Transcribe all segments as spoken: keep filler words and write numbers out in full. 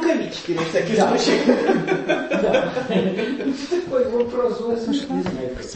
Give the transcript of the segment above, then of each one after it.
рукавички на всякий случай. Такой вопрос возникает.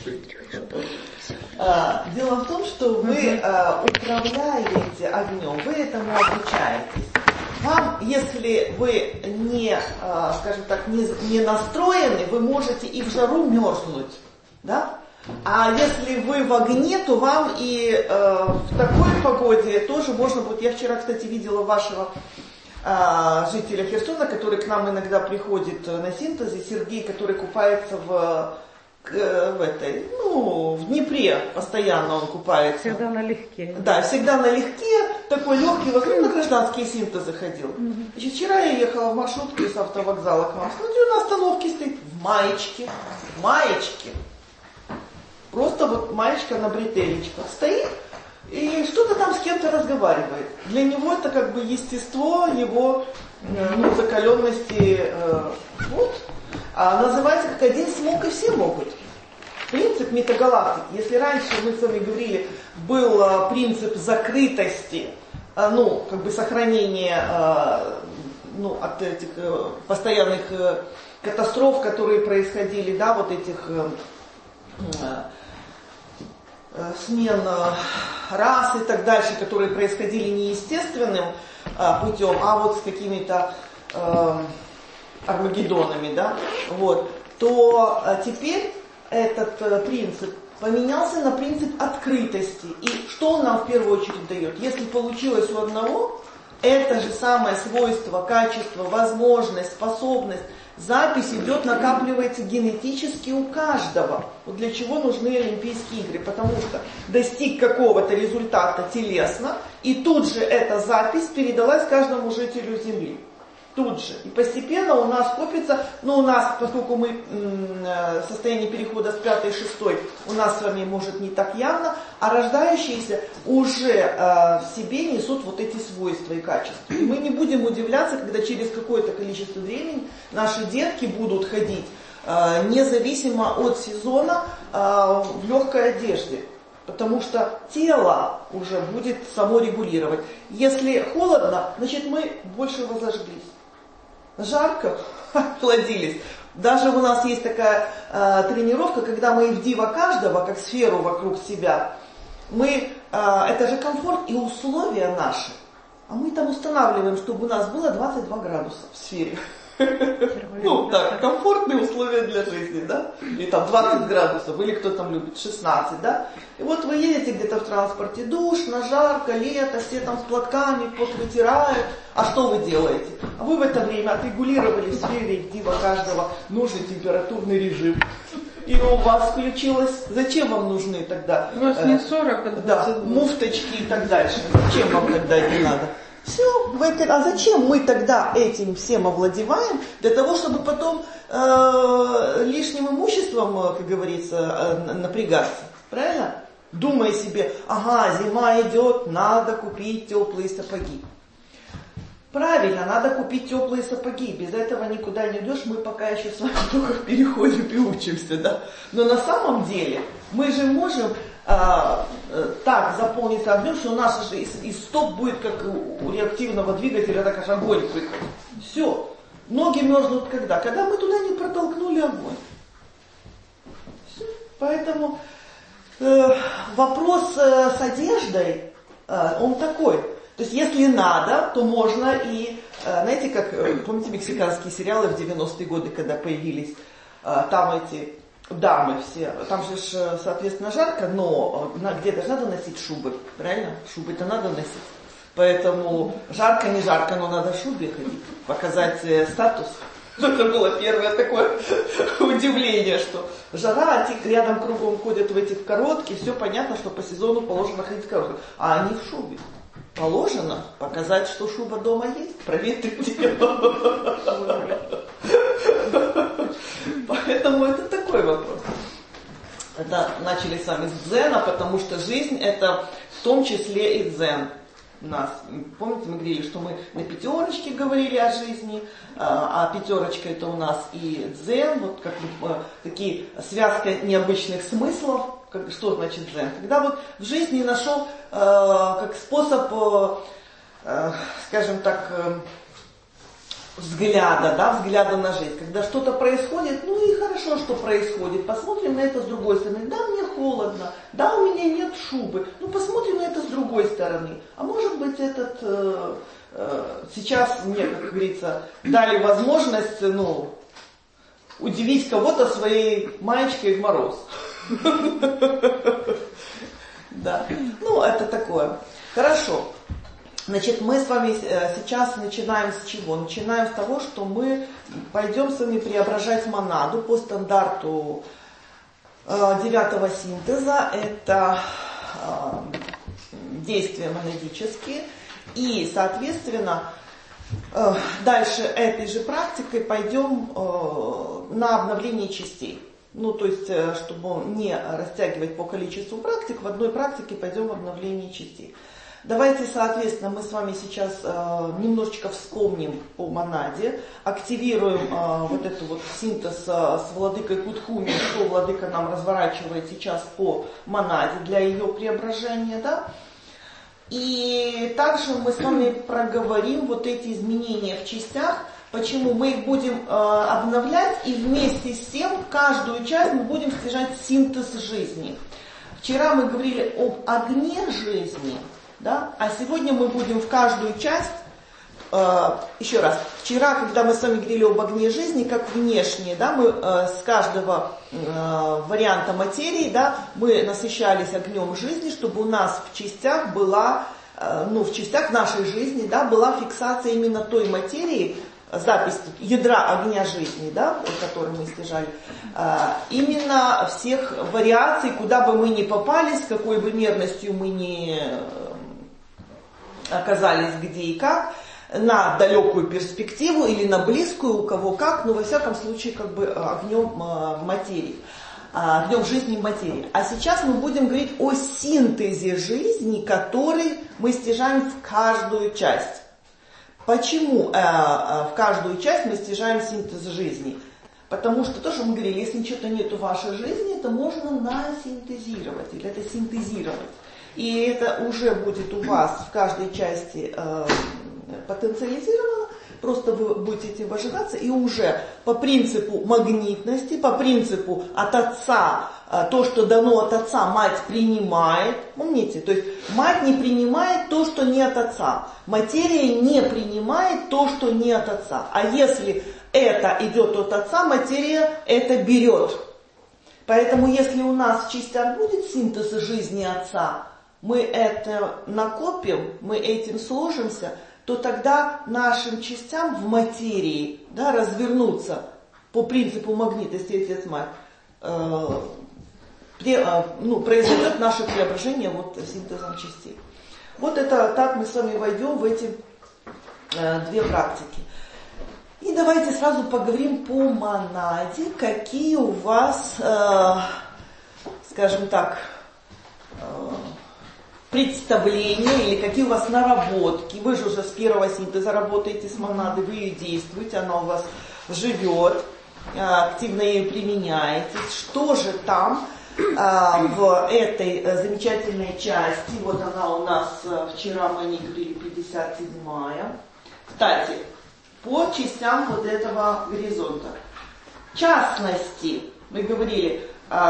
Дело в том, что вы управляете огнем, вы этому обучаетесь. Вам, если вы не, скажем так, не, не настроены, вы можете и в жару мерзнуть, да? А если вы в огне, то вам и э, в такой погоде тоже можно будет. Я вчера, кстати, видела вашего э, жителя Херсона, который к нам иногда приходит на синтезе, Сергей, который купается в, э, в этой, ну, в Днепре постоянно он купается. Всегда налегке. Да, всегда налегке, такой легкий, вот он на гражданские синтезы ходил. Значит, вчера я ехала в маршрутке с автовокзала к вам, смотрю, на остановке стоит в маечке, в маечке. Просто вот маечка на бретелечках стоит и что-то там с кем-то разговаривает. Для него это как бы естество его ну, закаленности. Э, вот. А называется как один смог и все могут. Принцип метагалактики. Если раньше мы с вами говорили, был э, принцип закрытости, э, ну, как бы сохранения э, ну, от этих э, постоянных э, катастроф, которые происходили, да, вот этих... Э, э, смен рас и так дальше, которые происходили не естественным а, путем, а вот с какими-то э, армагеддонами, да, вот, то а, теперь этот а, принцип поменялся на принцип открытости. И что он нам в первую очередь дает? Если получилось у одного, это же самое свойство, качество, возможность, способность, запись идет, накапливается генетически у каждого. Вот для чего нужны Олимпийские игры? Потому что достиг какого-то результата телесно, и тут же эта запись передалась каждому жителю Земли. Тут же. И постепенно у нас копится, ну у нас, поскольку мы в состоянии перехода с пятой и шестой, у нас с вами может не так явно, а рождающиеся уже э, в себе несут вот эти свойства и качества. И мы не будем удивляться, когда через какое-то количество времени наши детки будут ходить э, независимо от сезона э, в легкой одежде. Потому что тело уже будет само регулировать. Если холодно, значит мы больше возожглись. Жарко, охладились. Даже у нас есть такая э, тренировка, когда мы в диво каждого, как сферу вокруг себя, мы, э, это же комфорт и условия наши. А мы там устанавливаем, чтобы у нас было двадцать два градуса в сфере. Ну, так, комфортные условия для жизни, да? Или там двадцать градусов, или кто там любит, шестнадцать, да? И вот вы едете где-то в транспорте, душно, жарко, лето, все там с платками, пот вытирают. А что вы делаете? А вы в это время отрегулировали в сфере дива каждого нужный температурный режим. И у вас включилось, зачем вам нужны тогда? У нас э, не сорок, а да, муфточки и так дальше. Зачем вам тогда это надо? Все, а зачем мы тогда этим всем овладеваем? Для того, чтобы потом э, лишним имуществом, как говорится, э, напрягаться. Правильно? Думая себе, ага, зима идет, надо купить теплые сапоги. Правильно, надо купить теплые сапоги. Без этого никуда не идешь, мы пока еще с вами только в переходе и учимся, да? Но на самом деле мы же можем а, так заполнить огнем, что у нас же из, из стоп будет как у реактивного двигателя, так аж огонь выходит. Все. Ноги мерзнут когда? Когда мы туда не протолкнули огонь. Все. Поэтому э, вопрос э, с одеждой, э, он такой. То есть если надо, то можно и, знаете, как, помните мексиканские сериалы в девяностые годы, когда появились, там эти дамы все, там же, соответственно, жарко, но где-то же надо носить шубы, правильно? Шубы-то надо носить. Поэтому жарко, не жарко, но надо в шубе ходить, показать статус. Это было первое такое удивление, что жара, а те рядом кругом ходят в этих коротких, все понятно, что по сезону положено ходить в коротких, а они в шубе. Положено показать, что шуба дома есть, проветрить ее. Поэтому это такой вопрос. Это начали с вами с дзена, потому что жизнь это в том числе и дзен. Нас, помните, мы говорили, что мы на пятерочке говорили о жизни, а пятерочка это у нас и дзен, вот как бы такие связка необычных смыслов. Как, что значит дзен? Когда вот в жизни нашел э, как способ, э, скажем так, э, взгляда, да, взгляда на жизнь. Когда что-то происходит, ну и хорошо, что происходит. Посмотрим на это с другой стороны. Да, мне холодно, да, у меня нет шубы. Ну, посмотрим на это с другой стороны. А может быть, этот э, э, сейчас мне, как говорится, дали возможность, ну, удивить кого-то своей маечкой в мороз. Да. Ну, это такое. Хорошо. Значит, мы с вами сейчас начинаем с чего? Начинаем с того, что мы пойдем с вами преображать монаду по стандарту девятого синтеза. Это действия монадические. И, соответственно, дальше этой же практикой пойдем на обновление частей. Ну, то есть, чтобы не растягивать по количеству практик, в одной практике пойдем в обновление частей. Давайте, соответственно, мы с вами сейчас э, немножечко вспомним по монаде, активируем э, вот этот вот синтез э, с владыкой Кутхуми, что владыка нам разворачивает сейчас по монаде для ее преображения, да. И также мы с вами проговорим вот эти изменения в частях, почему мы их будем э, обновлять, и вместе с тем каждую часть мы будем стяжать синтез жизни. Вчера мы говорили об огне жизни. Да? А сегодня мы будем в каждую часть, э, еще раз, вчера, когда мы с вами говорили об огне жизни, как внешнее, да, мы э, с каждого э, варианта материи, да, мы насыщались огнем жизни, чтобы у нас в частях была, э, ну, в частях нашей жизни, да, была фиксация именно той материи, запись ядра огня жизни, да, который мы стяжали, э, именно всех вариаций, куда бы мы ни попали, с какой бы мерностью мы ни оказались где и как, на далекую перспективу или на близкую, у кого как, но во всяком случае как бы огнем материи, огнем жизни материи. А сейчас мы будем говорить о синтезе жизни, который мы стяжаем в каждую часть. Почему э, в каждую часть мы стяжаем синтез жизни? Потому что то, что мы говорили, если что-то нет в вашей жизни, это можно насинтезировать или это синтезировать. И это уже будет у вас в каждой части э, потенциализировано, просто вы будете этим ожидаться, и уже по принципу магнитности, по принципу от отца, э, то, что дано от отца, мать принимает, помните, то есть мать не принимает то, что не от отца, материя не принимает то, что не от отца, а если это идет от отца, материя это берет. Поэтому если у нас в частях будет синтез жизни отца, мы это накопим, мы этим сложимся, то тогда нашим частям в материи, да, развернуться по принципу магнитности отец-мать, э, э, ну, произойдет наше преображение вот синтезом частей. Вот это так мы с вами войдем в эти э, две практики. И давайте сразу поговорим по монаде, какие у вас, э, скажем так, э, представления или какие у вас наработки. Вы же уже с первого синтеза работаете с монадой, вы ее действуете, она у вас живет, активно ее применяете. Что же там в этой замечательной части, вот она у нас, вчера мы не говорили, пятьдесят седьмая. Кстати, по частям вот этого горизонта. В частности, мы говорили,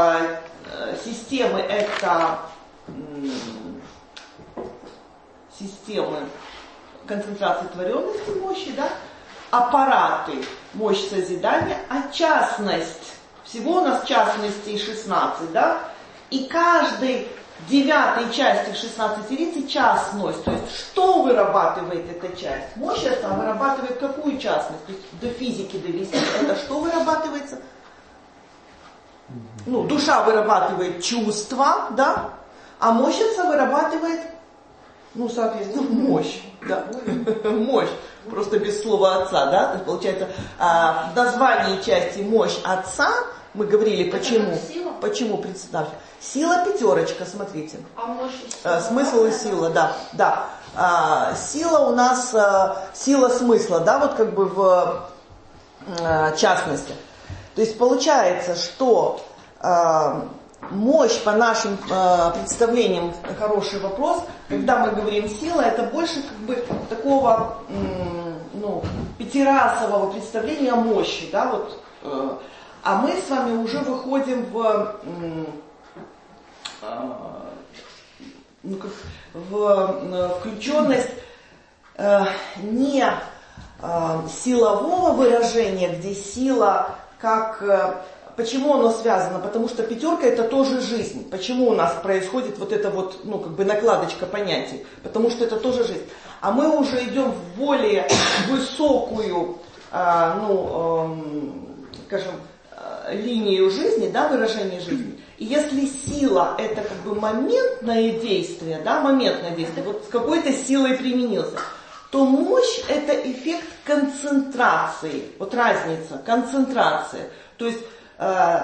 системы это системы концентрации творенности мощи, да, аппараты, мощь созидания, а частность, всего у нас частностей шестнадцать, да, и каждой девятой части шестнадцати лиц частность, то есть что вырабатывает эта часть? Мощь эта вырабатывает какую частность? То есть до физики довести, это что вырабатывается? Ну, душа вырабатывает чувства, да, а мощь эта вырабатывает, ну, соответственно, мощь, да, мощь, просто без слова отца, да, то есть, получается, в названии части мощь отца, мы говорили, почему, почему, представьте, сила пятерочка, смотрите, а мощь сила, смысл и сила, да, да, а, сила у нас, а, сила смысла, да, вот как бы в а, частности, то есть получается, что а, мощь по нашим э, представлениям, хороший вопрос, когда мы говорим сила, это больше как бы такого, м, ну, пятирасового представления о мощи, да, вот, э, а мы с вами уже выходим в, э, ну, как, в включенность э, не э, силового выражения, где сила как... Э, почему оно связано? Потому что пятерка это тоже жизнь. Почему у нас происходит вот эта вот, ну, как бы накладочка понятий? Потому что это тоже жизнь. А мы уже идем в более высокую, э, ну, э, скажем, э, линию жизни, да, выражение жизни. И если сила это как бы моментное действие, да, моментное действие, вот с какой-то силой применился, то мощь это эффект концентрации. Вот разница, концентрация. То есть э,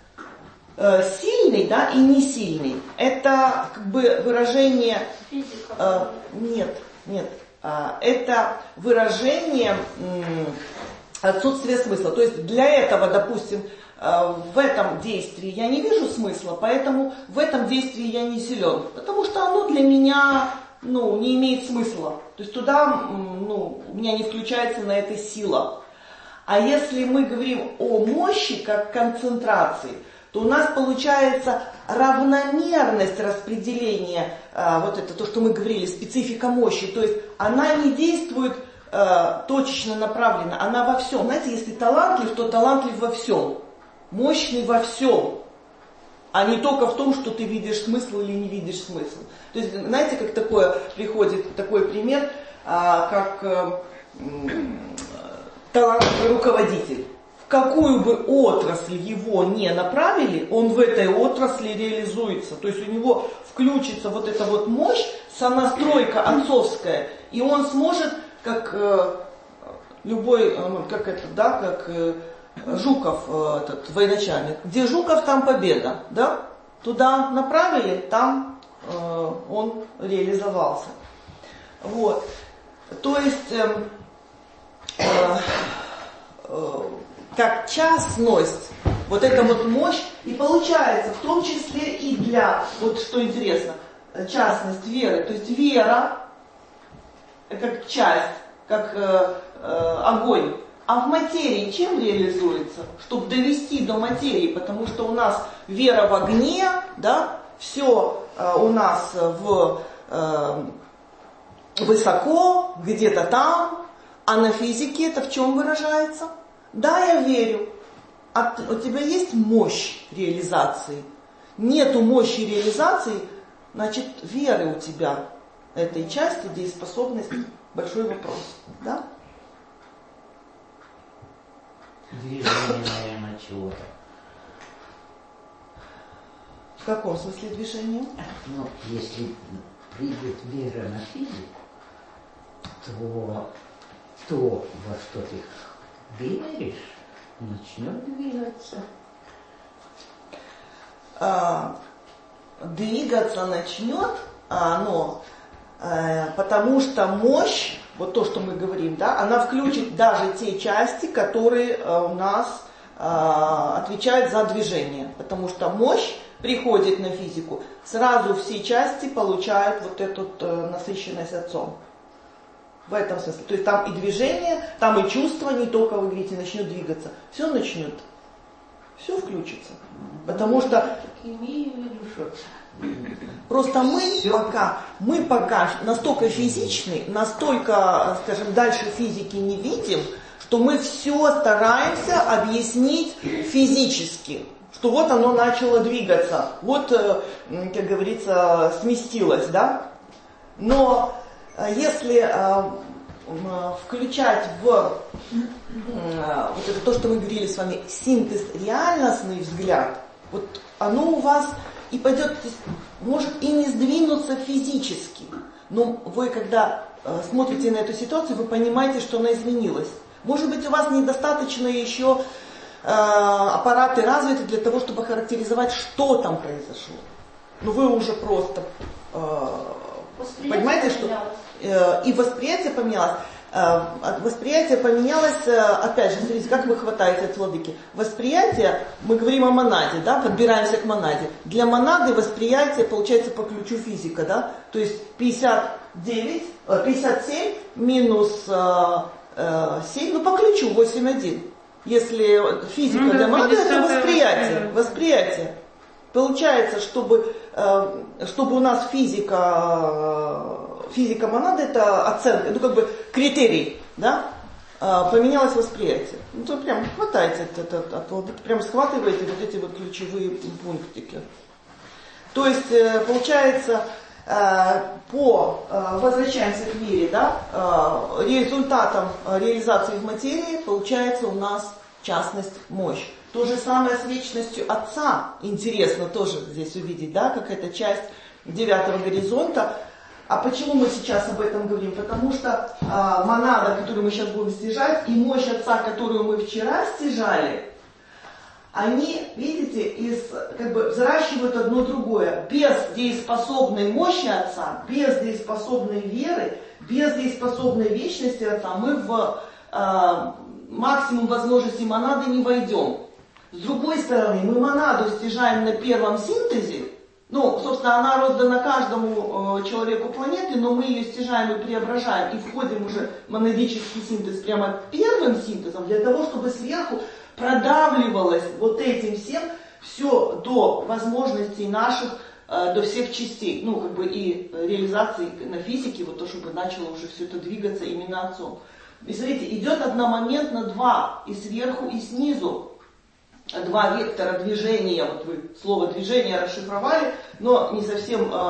э, сильный, да, и не сильный. Это как бы выражение... Э, нет, нет. Э, это выражение э, отсутствия смысла. То есть для этого, допустим, э, в этом действии я не вижу смысла, поэтому в этом действии я не силен. Потому что оно для меня, ну, не имеет смысла. То есть туда, ну, у меня не включается на это сила. А если мы говорим о мощи как концентрации, то у нас получается равномерность распределения, э, вот это то, что мы говорили, специфика мощи. То есть она не действует э, точечно направленно, она во всем. Знаете, если талантлив, то талантлив во всем. Мощный во всем. А не только в том, что ты видишь смысл или не видишь смысл. То есть, знаете, как такое приходит, такой пример, э, как... Э, талантливый руководитель. В какую бы отрасль его не направили, он в этой отрасли реализуется. То есть у него включится вот эта вот мощь, сонастройка отцовская, и он сможет, как э, любой, э, как это, да, как э, Жуков, э, этот военачальник. Где Жуков, там победа, да? Туда направили, там э, он реализовался. Вот. То есть... Э, как частность, вот эта вот мощь, и получается, в том числе и для, вот что интересно, частность веры, то есть вера как часть, как э, э, огонь, а в материи чем реализуется? Чтобы довести до материи, потому что у нас вера в огне, да, все э, у нас в, э, высоко, где-то там. А на физике это в чем выражается? Да, я верю. А у тебя есть мощь реализации? Нету мощи реализации, значит, веры у тебя этой части, дееспособность, большой вопрос. Да? Движение, наверное, чего-то. В каком смысле движения? Ну, если придет вера на физику, то... то, во что ты веришь, начнет двигаться. А, двигаться начнет оно, а, потому что мощь, вот то, что мы говорим, да, она включит даже те части, которые а, у нас а, отвечают за движение. Потому что мощь приходит на физику, сразу все части получают вот эту а, насыщенность отцом. В этом смысле. То есть там и движение, там и чувство, не только, вы говорите, начнет двигаться. Все начнет. Все включится. Потому что... Имею в виду, что... Просто мы пока, мы пока настолько физичны, настолько, скажем, дальше физики не видим, что мы все стараемся объяснить физически. Что вот оно начало двигаться. Вот, как говорится, сместилось, да? Но... Если э, включать в э, вот это то, что мы говорили с вами, синтез реальностный взгляд, вот оно у вас и пойдет, может и не сдвинуться физически, но вы когда э, смотрите на эту ситуацию, вы понимаете, что она изменилась. Может быть, у вас недостаточно еще э, аппараты развиты для того, чтобы характеризовать, что там произошло. Но вы уже просто... Э, Понимаете, что э, и восприятие поменялось. Э, восприятие поменялось, э, опять же, смотрите, как вы хватаете от владыки. Восприятие, мы говорим о монаде, да, подбираемся к монаде. Для монады восприятие получается по ключу физика, да, то есть пятьдесят девять, пятьдесят семь минус э, семь, ну по ключу восемь один. Если физика ну, для монады, это восприятие, восприятие. Получается, чтобы, э, чтобы у нас физика, физика монады, это оценка, ну как бы критерий, да, э, поменялось восприятие. Ну то прям хватайте это, это, это, прям схватываете вот эти вот ключевые пунктики. То есть э, получается, э, по, э, возвращаемся к вере, да, э, результатом реализации в материи получается у нас частность, мощь. То же самое с вечностью Отца. Интересно тоже здесь увидеть, да, как это часть девятого горизонта. А почему мы сейчас об этом говорим? Потому что э, монада, которую мы сейчас будем стяжать, и мощь Отца, которую мы вчера стяжали, они, видите, из, как бы взращивают одно другое. Без дееспособной мощи Отца, без дееспособной веры, без дееспособной вечности Отца мы в э, максимум возможностей монады не войдем. С другой стороны, мы монаду стяжаем на первом синтезе. Ну, собственно, она роздана каждому э, человеку планеты, но мы ее стяжаем и преображаем, и входим уже в монадический синтез прямо первым синтезом, для того, чтобы сверху продавливалось вот этим всем все до возможностей наших, э, до всех частей, ну, как бы и реализации на физике, вот то, чтобы начало уже все это двигаться именно Отцом. И смотрите, идет одномоментно два, и сверху, и снизу. Два вектора движения, вот вы слово движение расшифровали, но не совсем э,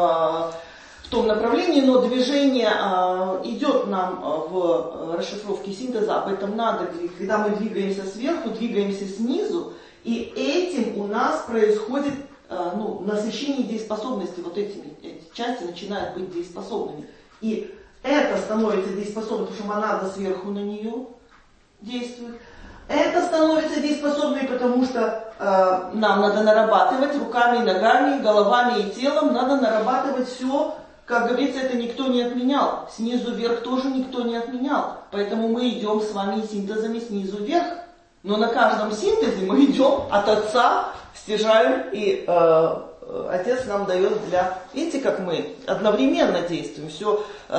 в том направлении, но движение э, идет нам в расшифровке синтеза, об этом надо говорить. Когда мы двигаемся сверху, двигаемся снизу, и этим у нас происходит э, ну, насыщение дееспособности, вот этими эти части начинают быть дееспособными. И это становится дееспособным, потому что монада сверху на нее действует. Это становится дееспособной, потому что э, нам надо нарабатывать руками и ногами, головами и телом, надо нарабатывать все, как говорится, это никто не отменял. Снизу вверх тоже никто не отменял. Поэтому мы идем с вами синтезами снизу вверх. Но на каждом синтезе мы идем от Отца, стяжаем, и э, Отец нам дает для... Видите, как мы одновременно действуем. Все э,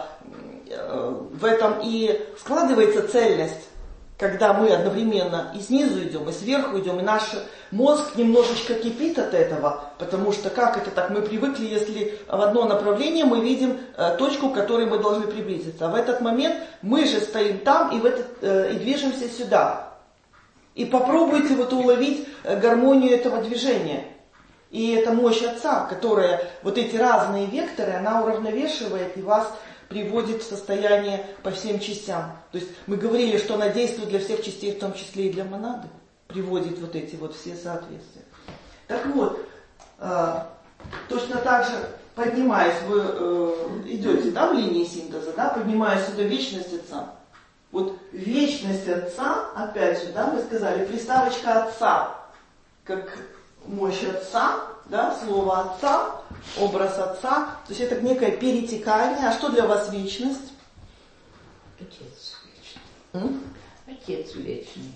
э, в этом и складывается цельность. Когда мы одновременно и снизу идем, и сверху идем, и наш мозг немножечко кипит от этого, потому что как это так? Мы привыкли, если в одно направление мы видим э, точку, к которой мы должны приблизиться. А в этот момент мы же стоим там и, в этот, э, и движемся сюда. И попробуйте вот уловить э, гармонию этого движения. И это мощь Отца, которая вот эти разные векторы, она уравновешивает и вас приводит в состояние по всем частям. То есть мы говорили, что она действует для всех частей, в том числе и для монады, приводит вот эти вот все соответствия. Так вот, э, точно так же, поднимаясь, вы э, идете, да, в линии синтеза, да, поднимаясь сюда вечность Отца. Вот вечность Отца, опять же, да, мы сказали, приставочка Отца, как мощь Отца, да, слово Отца, образ Отца, то есть это некое перетекание. А что для вас вечность? Отец вечный. М? Отец вечный.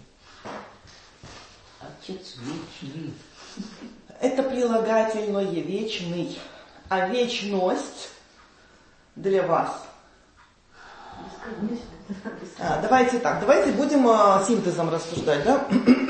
Отец вечный. Это прилагательное вечный. А вечность для вас? А, давайте так, давайте будем а, синтезом рассуждать, да?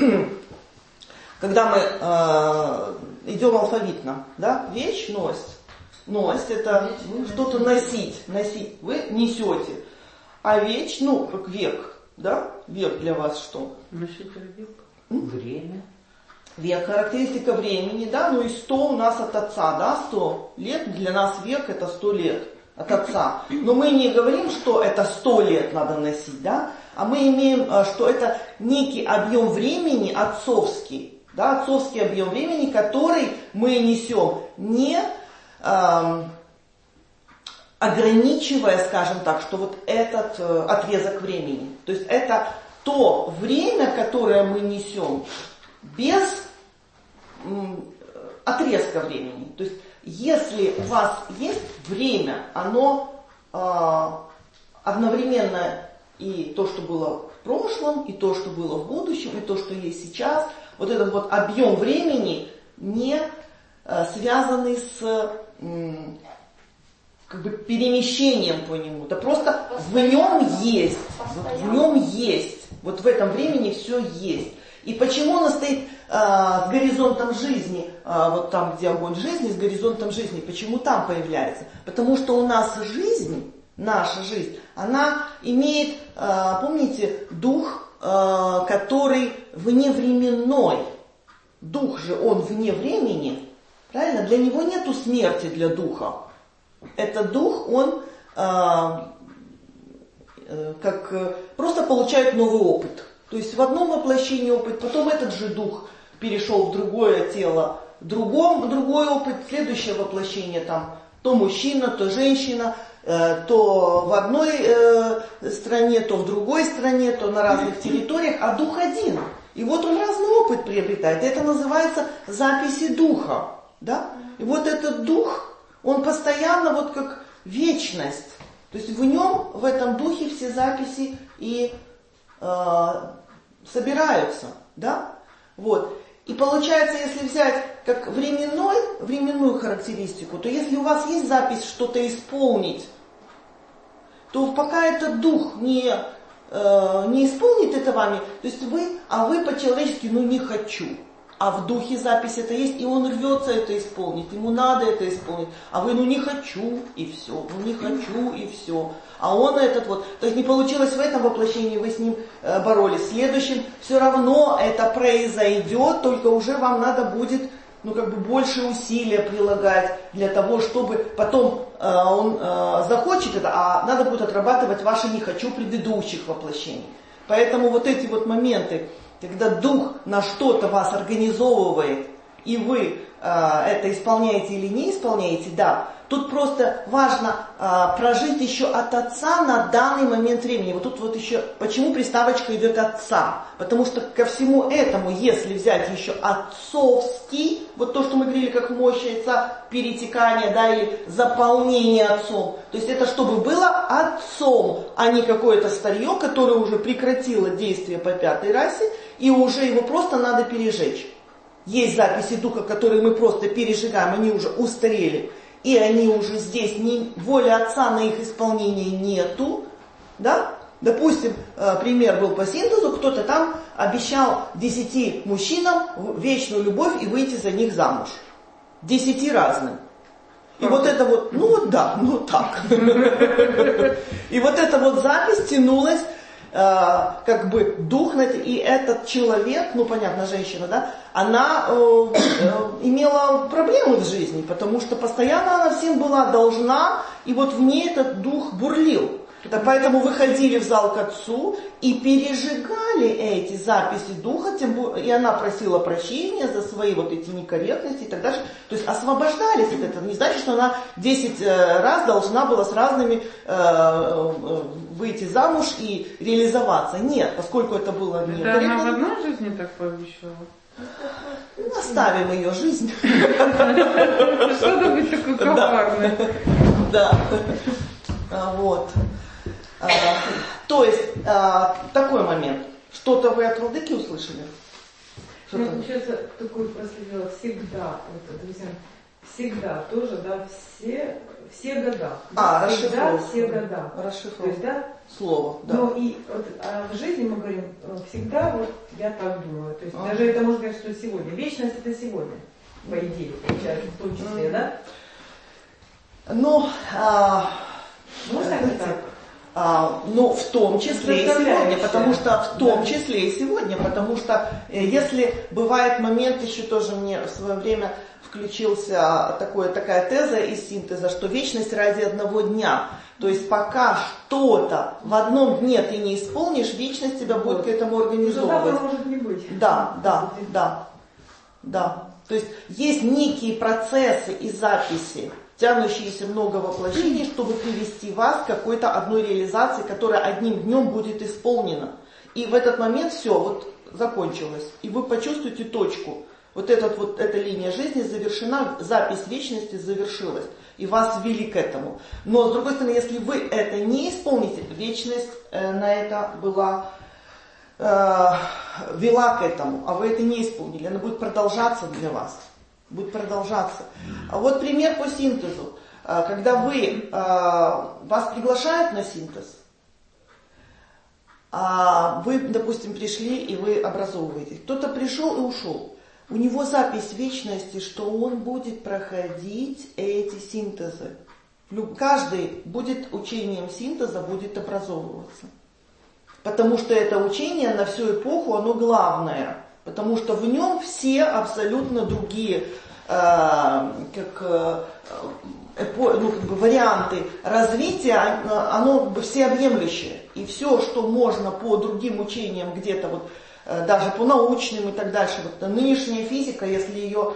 Когда мы э, идем алфавитно, да, вечность, ность это что-то носить, носить, вы несете, а веч, ну, как век, да, век для вас что? Носитель век. Время. Век, характеристика времени, да, ну и сто у нас от Отца, да, сто лет, для нас век это сто лет от Отца. Но мы не говорим, что это сто лет надо носить, да, а мы имеем, что это некий объем времени отцовский. Да, отцовский объем времени, который мы несем, не эм, ограничивая, скажем так, что вот этот э, отрезок времени. То есть это то время, которое мы несем без м, отрезка времени. То есть если у вас есть время, оно э, одновременно и то, что было в прошлом, и то, что было в будущем, и то, что есть сейчас. Вот этот вот объем времени не э, связанный с, м, как бы перемещением по нему. Да просто в нем есть, в нем есть. Вот в этом времени все есть. И почему он стоит а, с горизонтом жизни, а, вот там, где огонь жизни, с горизонтом жизни, почему там появляется? Потому что у нас жизнь, наша жизнь, она имеет, а, помните, дух, а, который вневременной. Дух же, он вне времени, правильно? Для него нету смерти, для духа. Этот дух, он а, как просто получает новый опыт. То есть в одном воплощении опыт, потом этот же дух перешел в другое тело, в другом другой опыт, следующее воплощение там то мужчина, то женщина, э, то в одной э, стране, то в другой стране, то на разных территориях, а дух один. И вот он разный опыт приобретает. Это называется записи духа. Да? И вот этот дух, он постоянно вот как вечность. То есть в нем, в этом духе все записи и э, собираются, да? Вот. И получается, если взять как временной, временную характеристику, то если у вас есть запись что-то исполнить, то пока этот дух не, э, не исполнит это вами, то есть вы, а вы по-человечески, ну не хочу. А в духе запись это есть, и он рвется это исполнить, ему надо это исполнить. А вы, ну не хочу, и все, ну не хочу, и все. А он этот вот, то есть не получилось в этом воплощении, вы с ним э, боролись. В следующем все равно это произойдет, только уже вам надо будет, ну как бы больше усилия прилагать для того, чтобы потом э, он э, захочет это, а надо будет отрабатывать ваши не хочу предыдущих воплощений. Поэтому вот эти вот моменты, когда дух на что-то вас организовывает, и вы э, это исполняете или не исполняете, да, тут просто важно э, прожить еще от отца на данный момент времени. Вот тут вот еще, почему приставочка идет отца? Потому что ко всему этому, если взять еще отцовский, вот то, что мы говорили, как мощь отца, перетекание, да, или заполнение отцом, то есть это чтобы было отцом, а не какое-то старье, которое уже прекратило действие по пятой расе, и уже его просто надо пережечь. Есть записи духа, которые мы просто пережигаем, они уже устарели, и они уже здесь, не, воли отца на их исполнение нету, да? Допустим, пример был по синтезу, кто-то там обещал десяти мужчинам вечную любовь и выйти за них замуж. Десяти разным. И вот это вот, ну вот да, ну так. И вот эта вот запись тянулась, как бы дух, и этот человек, ну понятно, женщина, да, она э, э, имела проблемы в жизни, потому что постоянно она всем была должна, и вот в ней этот дух бурлил. Да, поэтому выходили в зал к отцу и пережигали эти записи духа, тем более, и она просила прощения за свои вот эти некорректности и так дальше. То есть освобождались от этого. Не значит, что она десять раз должна была с разными э, выйти замуж и реализоваться. Нет, поскольку это было некорректно. Это она в одной жизни так пообещала? Оставим ее жизнь. Что-то быть такой коварный. Да. Вот. А, то есть, а, такой момент. Что-то вы от владыки услышали? Ну, получается, такой проследила всегда, вот, друзья, всегда тоже, да, все, все года. А, всегда, расшифровка. все года. Расшифровка. То есть, да? Слово, да. Ну и вот, а в жизни мы говорим, всегда вот я так думаю. То есть а. даже это можно сказать, что сегодня. Вечность это сегодня, по идее, получается, в том числе, да? Ну, а, можно это так? А, ну, в том числе и сегодня, потому что в том числе и сегодня, потому что э, если бывает момент, еще тоже мне в свое время включился такое, такая теза из синтеза, что вечность ради одного дня. То есть пока что-то в одном дне ты не исполнишь, вечность тебя будет к этому организовывать. Что может не быть. Да, да, да, да. То есть есть некие процессы и записи, тянущиеся много воплощений, чтобы привести вас к какой-то одной реализации, которая одним днем будет исполнена. И в этот момент все, вот закончилось. И вы почувствуете точку. Вот, этот, вот эта линия жизни завершена, запись вечности завершилась. И вас ввели к этому. Но с другой стороны, если вы это не исполните, вечность э, на это была, э, вела к этому, а вы это не исполнили, она будет продолжаться для вас. Будет продолжаться. А вот пример по синтезу. когда вы, вас приглашают на синтез, вы, допустим, пришли и вы образовываетесь. Кто-то пришел и ушел. У него запись вечности, что он будет проходить эти синтезы. Каждый будет учением синтеза, будет образовываться. Потому что это учение на всю эпоху, оно главное. Потому что в нем все абсолютно другие э, как, э, эпо, ну, как бы варианты развития, оно как бы всеобъемлющее. И все, что можно по другим учениям где-то вот даже по научным и так дальше. Вот нынешняя физика, если ее,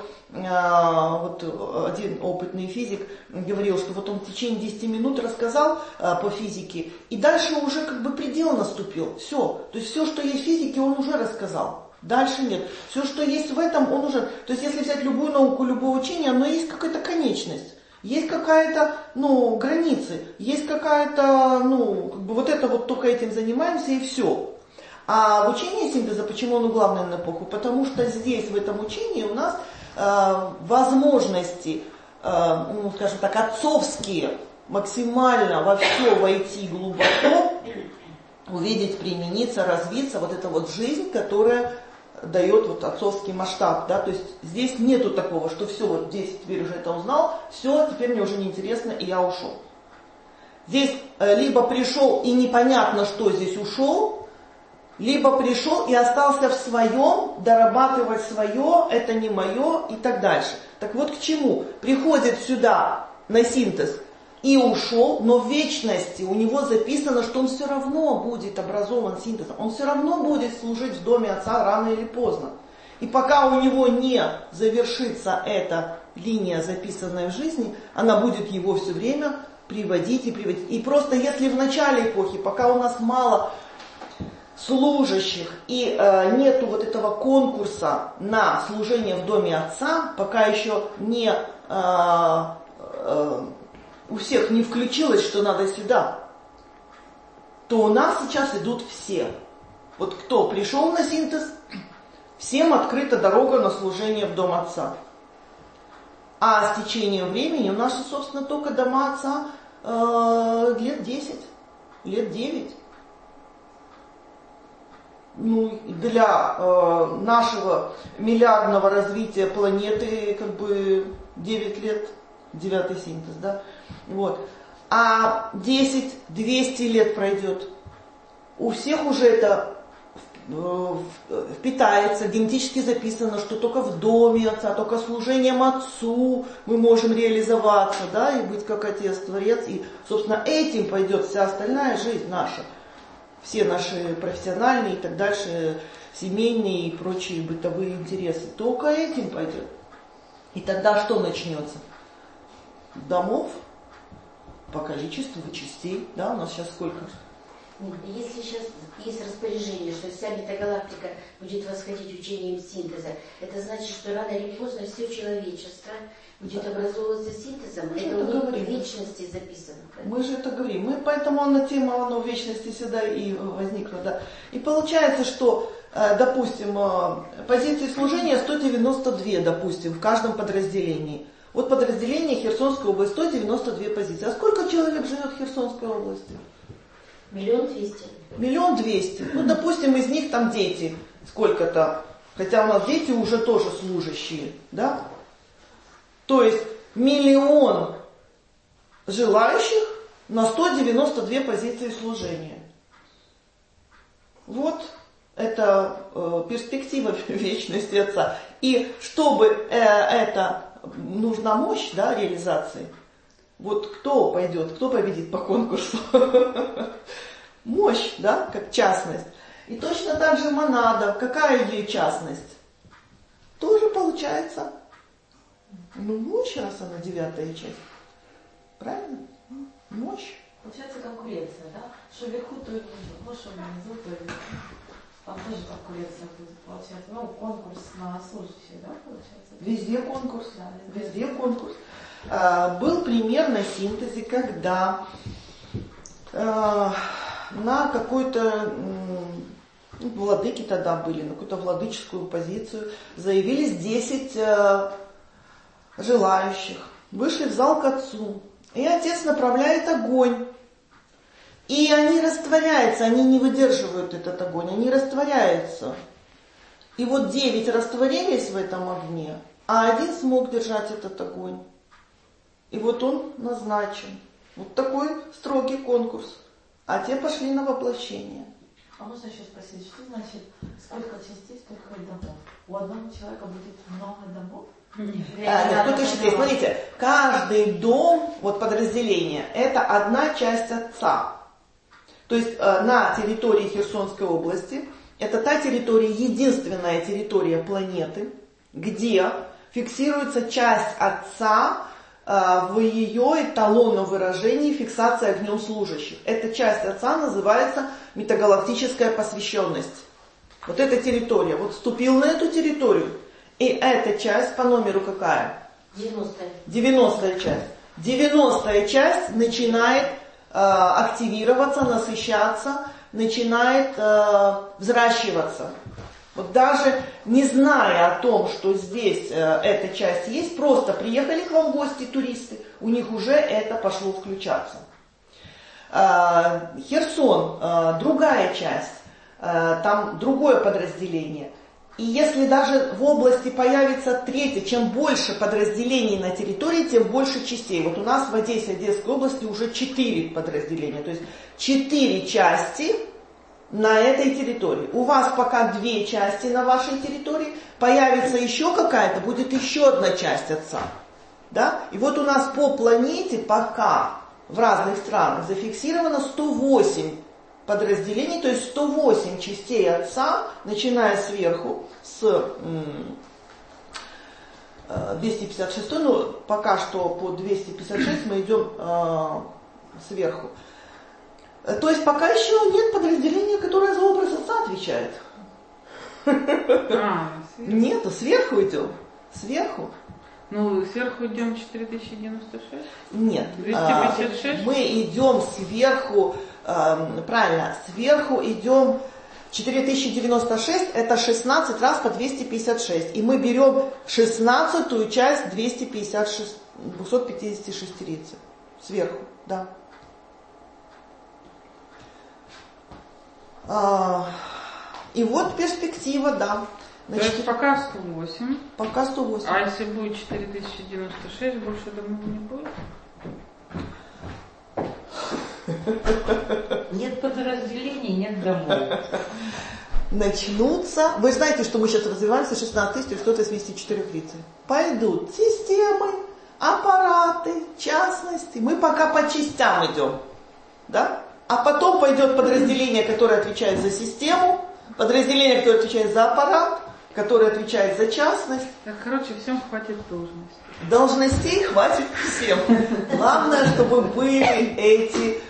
вот один опытный физик говорил, что вот он в течение десяти минут рассказал по физике, и дальше уже как бы предел наступил. Все. То есть все, что есть в физике, он уже рассказал. Дальше нет. Все, что есть в этом, он уже... То есть если взять любую науку, любое учение, оно есть какая-то конечность. Есть какая-то, ну, границы. Есть какая-то, ну, как бы вот это вот только этим занимаемся и все. А в учении синтеза, почему оно главное на эпоху? Потому что здесь, в этом учении, у нас э, возможности, э, ну, скажем так, отцовские, максимально во все войти глубоко, увидеть, примениться, развиться, вот эта вот жизнь, которая дает вот отцовский масштаб, да, то есть здесь нету такого, что все, вот здесь теперь уже это узнал, все, теперь мне уже неинтересно, и я ушел. Здесь э, либо пришел и непонятно, что здесь ушел, либо пришел и остался в своем, дорабатывать свое, это не мое и так дальше. Так вот к чему? Приходит сюда на синтез и ушел, но в вечности у него записано, что он все равно будет образован синтезом. Он все равно будет служить в доме отца рано или поздно. И пока у него не завершится эта линия, записанная в жизни, она будет его все время приводить и приводить. И просто если в начале эпохи, пока у нас мало служащих и э, нету вот этого конкурса на служение в доме отца, пока еще не э, э, у всех не включилось, что надо сюда, то у нас сейчас идут все. Вот кто пришел на синтез, всем открыта дорога на служение в дом отца. А с течением времени у нас, собственно, только дома отца э, лет десять, лет девять. Ну, для э, нашего миллиардного развития планеты как бы девять лет, девятый синтез, да, вот. А десять-двести лет пройдет. У всех уже это э, впитается, генетически записано, что только в доме отца, только служением отцу мы можем реализоваться, да, и быть как отец, творец, и, собственно, этим пойдет вся остальная жизнь наша. Все наши профессиональные и так дальше, семейные и прочие бытовые интересы. Только этим пойдет. И тогда что начнется? Домов по количеству частей. Да, у нас сейчас сколько? Если сейчас есть распоряжение, что вся метагалактика будет восходить учением синтеза, это значит, что рано или поздно все человечество будет образовываться синтезом. Мы это у них в вечности записано. Мы же это говорим. Мы, поэтому она тема оно в вечности всегда и возникла. Да. И получается, что, допустим, позиции служения сто девяносто два, допустим, в каждом подразделении. Вот подразделение Херсонской области, сто девяносто две позиции. А сколько человек живет в Херсонской области? Миллион двести. Миллион двести. Ну, допустим, из них там дети сколько-то. Хотя у нас дети уже тоже служащие, да? То есть миллион желающих на сто девяносто две позиции служения. Вот это э, перспектива вечности Отца. И чтобы э, это нужна мощь, да, реализации. Вот кто пойдет, кто победит по конкурсу? Мощь, да, как частность. И точно так же монада. Какая ее частность? Тоже получается, ну, мощь, раз она девятая часть. Правильно? Мощь. Получается конкуренция, да? Что вверху, то и внизу, что внизу, то и вверху. Там тоже конкуренция будет, получается. Ну, конкурс на служащих, да, получается? Везде конкурс. Да, везде. Везде конкурс. А, был пример на синтезе, когда а, на какой-то, ну, владыки тогда были, на какую-то владыческую позицию заявились десять а, желающих. Вышли в зал к отцу. И Отец направляет огонь. И они растворяются, они не выдерживают этот огонь, они растворяются. И вот девять растворились в этом огне, а один смог держать этот огонь. И вот он назначен. Вот такой строгий конкурс. А те пошли на воплощение. А можно еще спросить, что значит, сколько частей, столько и домов? У одного человека будет много домов? А, нет, сколько частей? Смотрите, каждый дом, вот подразделение, это одна часть Отца. То есть на территории Херсонской области, это та территория, единственная территория планеты, где фиксируется часть Отца в ее эталонном выражении фиксация огнем служащих. Эта часть Отца называется метагалактическая посвященность. Вот эта территория, вот вступил на эту территорию, и эта часть по номеру какая? девяностая. девяностая часть. девяностая часть начинает э, активироваться, насыщаться, начинает э, взращиваться. Вот даже не зная о том, что здесь э, эта часть есть, просто приехали к вам в гости туристы, у них уже это пошло включаться. Э, Херсон, э, другая часть, э, там другое подразделение. И если даже в области появится третье, чем больше подразделений на территории, тем больше частей. Вот у нас в Одессе, Одесской области уже четыре подразделения, то есть четыре части на этой территории. У вас пока две части на вашей территории, появится еще какая-то, будет еще одна часть Отца. Да? И вот у нас по планете пока в разных странах зафиксировано сто восемь подразделений, то есть сто восемь частей Отца, начиная сверху с двести пятьдесят шесть, ну пока что по двести пятьдесят шесть мы идем э, сверху. То есть пока еще нет подразделения, которое за образ Отца отвечает. А, Нету, сверху идем. Сверху. Ну, сверху идем четыре тысячи девяносто шесть? Нет. двести пятьдесят шесть? А, мы идем сверху, э, правильно, сверху идем четыре тысячи девяносто шесть, это шестнадцать раз по двести пятьдесят шесть. И мы берем шестнадцатую часть двести пятьдесят шесть, двухсот пятидесяти шестерицы. Сверху, да. А, и вот перспектива, да. Значит, то есть пока сто восемь. Пока сто восемь. А если будет четыре тысячи девяносто шесть, больше домов не будет? Нет подразделений, нет домов. Начнутся. Вы знаете, что мы сейчас развиваемся шестнадцать тысяч сто восемьдесят четыре лицей. Пойдут системы, аппараты, частности. Мы пока по частям идем. Да? А потом пойдет подразделение, которое отвечает за систему, подразделение, которое отвечает за аппарат, которое отвечает за частность. Так, короче, всем хватит должности. Должностей хватит всем. Главное, чтобы были эти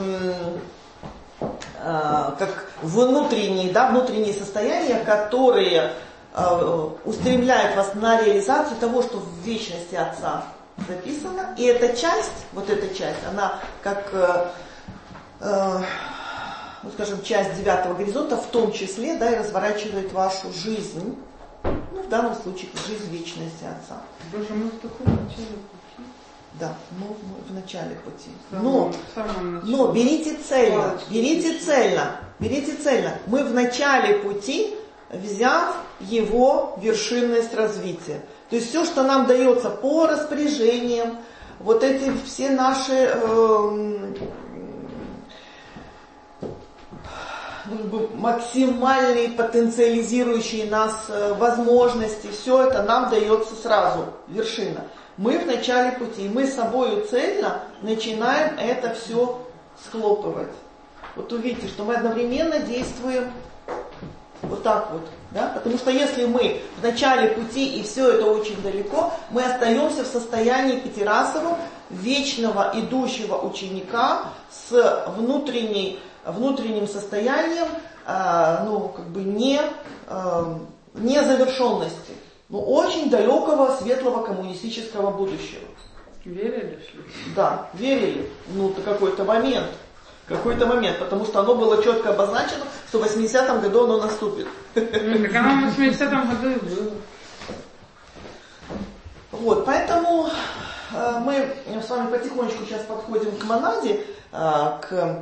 как внутренние, да, внутренние состояния, которые э, устремляют вас на реализацию того, что в вечности Отца записано. И эта часть, вот эта часть, она как, э, э, ну, скажем, часть девятого горизонта, в том числе, да, и разворачивает вашу жизнь, ну, в данном случае жизнь вечности Отца. Боже, мы в таком начале пути. Да, мы, мы в начале пути. Самом, Но, но берите цельно, берите цельно, берите цельно. Мы в начале пути, взяв его вершинность развития. То есть все, что нам дается по распоряжениям, вот эти все наши э, максимальные потенциализирующие нас возможности, все это нам дается сразу, вершина. Мы в начале пути, мы с собой цельно начинаем это все схлопывать. Вот увидите, что мы одновременно действуем вот так вот, да? Потому что если мы в начале пути и все это очень далеко, мы остаемся в состоянии Пятирасовом, вечного идущего ученика с внутренней, внутренним состоянием, э, ну, как бы не, э, незавершенности. Но очень далекого, светлого коммунистического будущего. Верили, что ли? Да, верили. Ну, то какой-то момент. Какой-то момент, потому что оно было четко обозначено, что в восьмидесятом году оно наступит. Ну, так оно в восьмидесятом году и было. Вот, поэтому мы с вами потихонечку сейчас подходим к монаде, к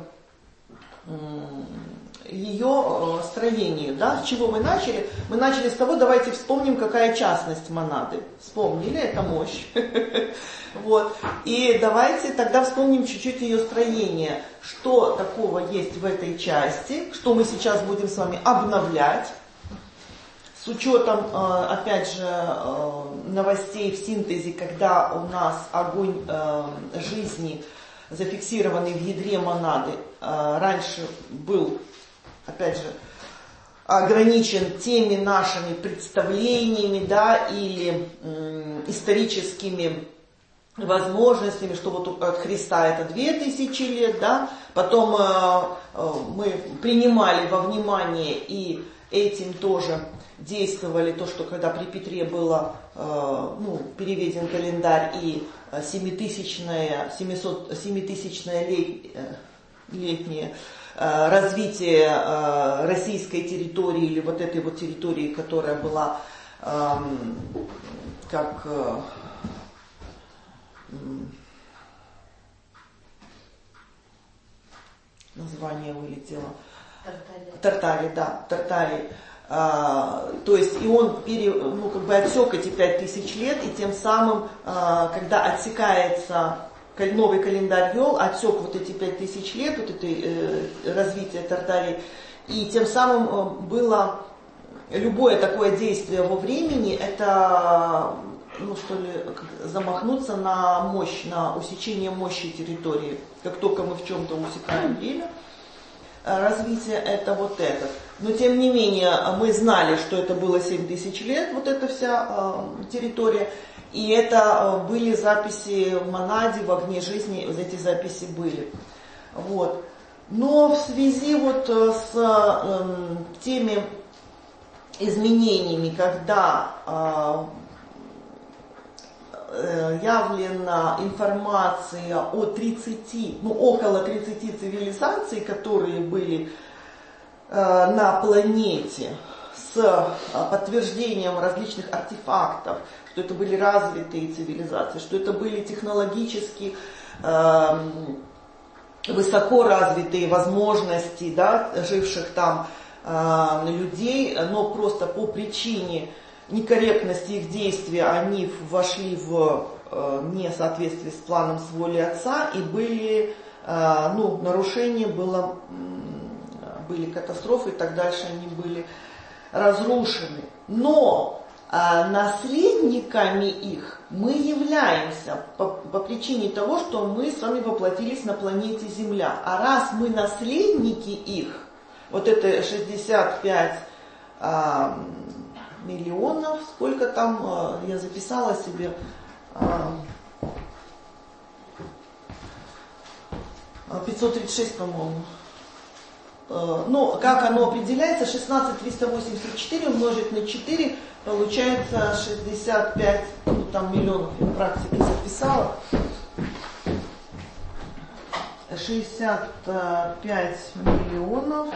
ее строению. Да? С чего мы начали? Мы начали с того, давайте вспомним, какая частность монады. Вспомнили, это мощь. Вот. И давайте тогда вспомним чуть-чуть ее строение. Что такого есть в этой части, что мы сейчас будем с вами обновлять. С учетом, опять же, новостей в синтезе, когда у нас огонь жизни, зафиксированный в ядре монады, раньше был, опять же, ограничен теми нашими представлениями, да, или м, историческими возможностями, что вот от Христа это две тысячи лет, да, потом э, э, мы принимали во внимание и этим тоже действовали то, что когда при Петре было э, ну, переведен календарь и семитысячное, семисот, семитысячное лет, летнее э, развитие э, российской территории или вот этой вот территории, которая была э, как э, название вылетело. Тартария. Тартария, да, Тартария. А, то есть и он пере, ну, как бы отсек эти пять тысяч лет, и тем самым, а, когда отсекается новый календарь Йол, отсек вот эти пять тысяч лет, вот это э, развитие Тартарии, и тем самым э, было любое такое действие во времени, это, ну что ли, замахнуться на мощь, на усечение мощи территории. Как только мы в чем-то усекаем время, развитие это вот это. Но тем не менее мы знали, что это было семь тысяч лет, вот эта вся э, территория. И это э, были записи в монаде, в огне жизни, вот эти записи были. Вот. Но в связи вот с э, теми изменениями, когда э, явлена информация о тридцати, ну около тридцати цивилизаций, которые были э, на планете, с подтверждением различных артефактов, что это были развитые цивилизации, что это были технологически э, высоко развитые возможности, да, живших там э, людей, но просто по причине некорректности их действия они вошли в э, несоответствие с планом, с волей Отца, и были, э, ну, нарушения, было, э, были катастрофы, и так дальше они были разрушены. Но э, наследниками их мы являемся по, по причине того, что мы с вами воплотились на планете Земля. А раз мы наследники их, вот это шестьдесят пять э, миллионов, сколько там, я записала себе, пятьсот тридцать шесть, по-моему. Ну, как оно определяется, шестнадцать тысяч триста восемьдесят четыре умножить на четыре, получается шестьдесят пять, ну, там миллионов, я в практике записала. шестьдесят пять миллионов.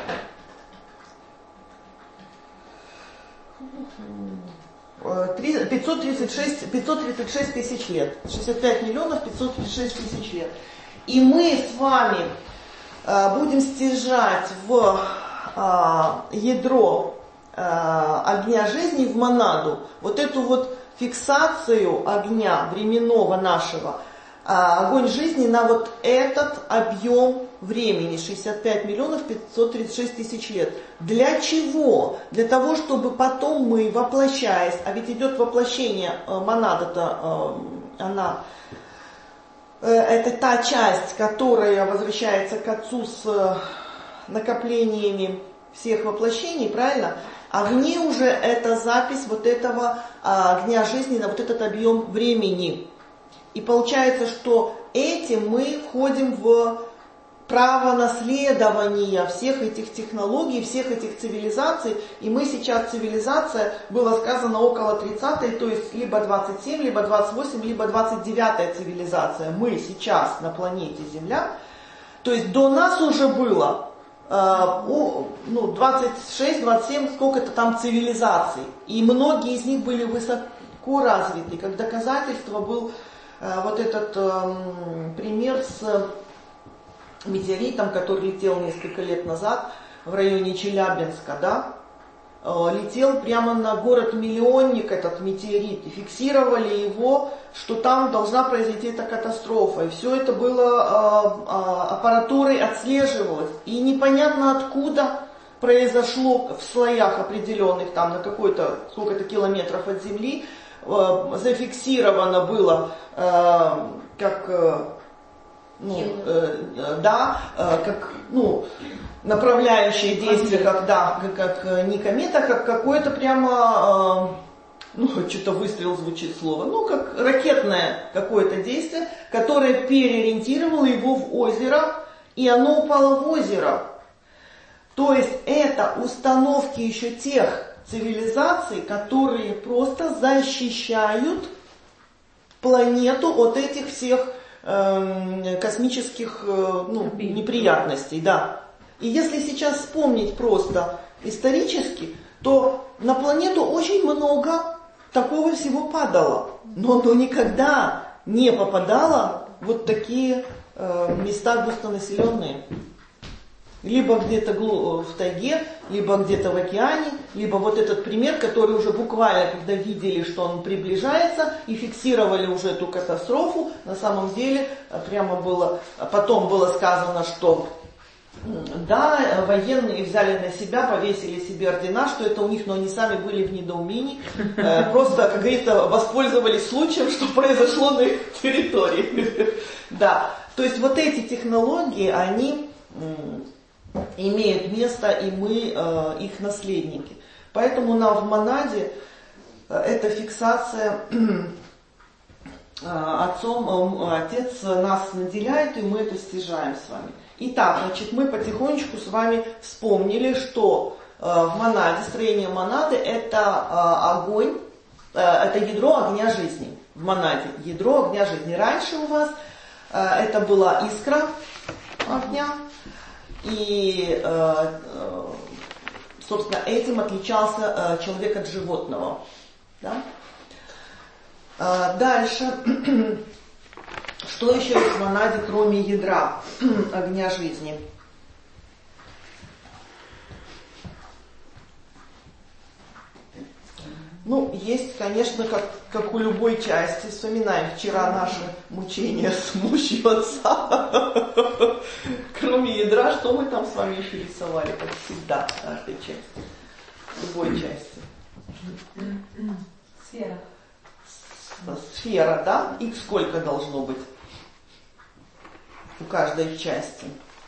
пятьсот тридцать шесть, пятьсот тридцать шесть тысяч лет. шестьдесят пять миллионов пятьсот тридцать шесть тысяч лет. И мы с вами э, будем стяжать в э, ядро э, огня жизни, в монаду, вот эту вот фиксацию огня временного нашего, э, огонь жизни на вот этот объем времени, шестьдесят пять миллионов пятьсот тридцать шесть тысяч лет. Для чего? Для того, чтобы потом мы, воплощаясь, а ведь идет воплощение, монада-то, она, это та часть, которая возвращается к Отцу с накоплениями всех воплощений, правильно? А в ней уже эта запись вот этого огня жизни на вот этот объем времени. И получается, что этим мы входим в право наследования всех этих технологий, всех этих цивилизаций. И мы сейчас цивилизация, было сказано, около тридцатой, то есть либо двадцать семь, либо двадцать восемь, либо двадцать девятая цивилизация. Мы сейчас на планете Земля. То есть до нас уже было э, ну, двадцать шесть, двадцать семь, сколько-то там цивилизаций. И многие из них были высоко развиты. Как доказательство был вот этот э, пример с метеоритом, который летел несколько лет назад в районе Челябинска, да, летел прямо на город-миллионник этот метеорит, и фиксировали его, что там должна произойти эта катастрофа. И все это было э, аппаратурой отслеживалось. И непонятно откуда произошло в слоях определенных, там на какой-то, сколько-то километров от Земли, э, зафиксировано было, э, как, э, ну, э, да, э, как, ну, направляющее действие, как, да, как, как не комета, как какое-то прямо, э, ну, что-то выстрел звучит слово, ну, как ракетное какое-то действие, которое переориентировало его в озеро, и оно упало в озеро. То есть это установки еще тех цивилизаций, которые просто защищают планету от этих всех э, космических э, ну, неприятностей, да. И если сейчас вспомнить просто исторически, то на планету очень много такого всего падало. Но оно никогда не попадало в вот такие э, места густонаселенные. Либо где-то в тайге, либо где-то в океане, либо вот этот пример, который уже буквально, когда видели, что он приближается, и фиксировали уже эту катастрофу, на самом деле прямо было, потом было сказано, что да, военные взяли на себя, повесили себе ордена, что это у них, но они сами были в недоумении, просто, как говорится, воспользовались случаем, что произошло на их территории. Да, то есть вот эти технологии, они имеют место, и мы э, их наследники. Поэтому нам в монаде э, эта фиксация э, отцом, э, отец нас наделяет, и мы это стяжаем с вами. Итак, значит, мы потихонечку с вами вспомнили, что э, в монаде, строение монады это э, огонь, э, это ядро огня жизни. В монаде ядро огня жизни. Раньше у вас э, это была искра огня. И, собственно, этим отличался человек от животного. Да? Дальше, что еще есть в монаде, кроме ядра огня жизни? Ну, есть, конечно, как, как у любой части. Вспоминаем вчера наши мучения с мощью отца. Кроме ядра, что мы там с вами еще рисовали, как всегда, в каждой части. В любой части. Сфера. Сфера, да? Их сколько должно быть у каждой части?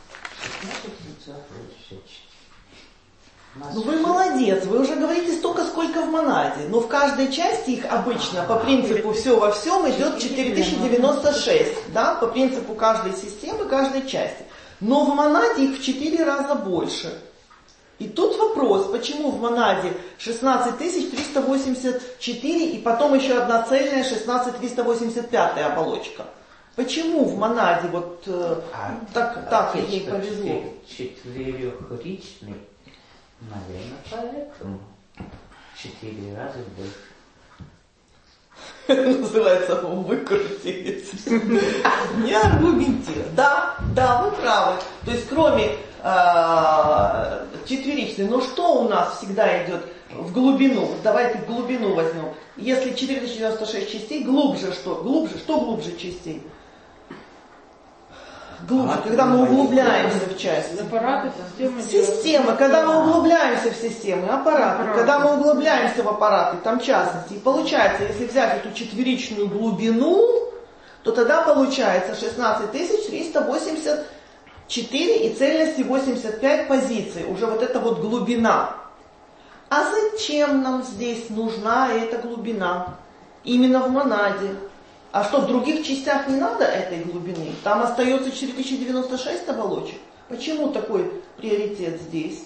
Ну вы молодец, вы уже говорите столько, сколько в монаде. Но в каждой части их обычно по принципу все во всем идет четыре тысячи девяносто шесть. Да? По принципу каждой системы, каждой части. Но в монаде их в четыре раза больше. И тут вопрос, почему в монаде шестнадцать тысяч триста восемьдесят четыре и потом еще одна цельная шестнадцать тысяч триста восемьдесят пять оболочка? Почему в монаде вот э, а, так, так ей повезло? Четырехричный. Наверное, поэтому четыре раза больше. Называется, выкрутились. Не аргументируй. Да, да, вы правы. То есть кроме э, четверичной, но что у нас всегда идет в глубину? Давайте глубину возьмем. Если четыре тысячи девяносто шесть частей, глубже что? Глубже, что глубже частей? Глубже, а, когда мы углубляемся в части. Аппараты, системы. Система, когда мы углубляемся в системы, аппараты, аппараты. Когда мы углубляемся в аппараты, там частности. И получается, если взять эту четверичную глубину, то тогда получается шестнадцать тысяч триста восемьдесят четыре и цельности восемьдесят пять позиций. Уже вот эта вот глубина. А зачем нам здесь нужна эта глубина? Именно в монаде. А что, в других частях не надо этой глубины? Там остается четыре тысячи девяносто шесть оболочек. Почему такой приоритет здесь?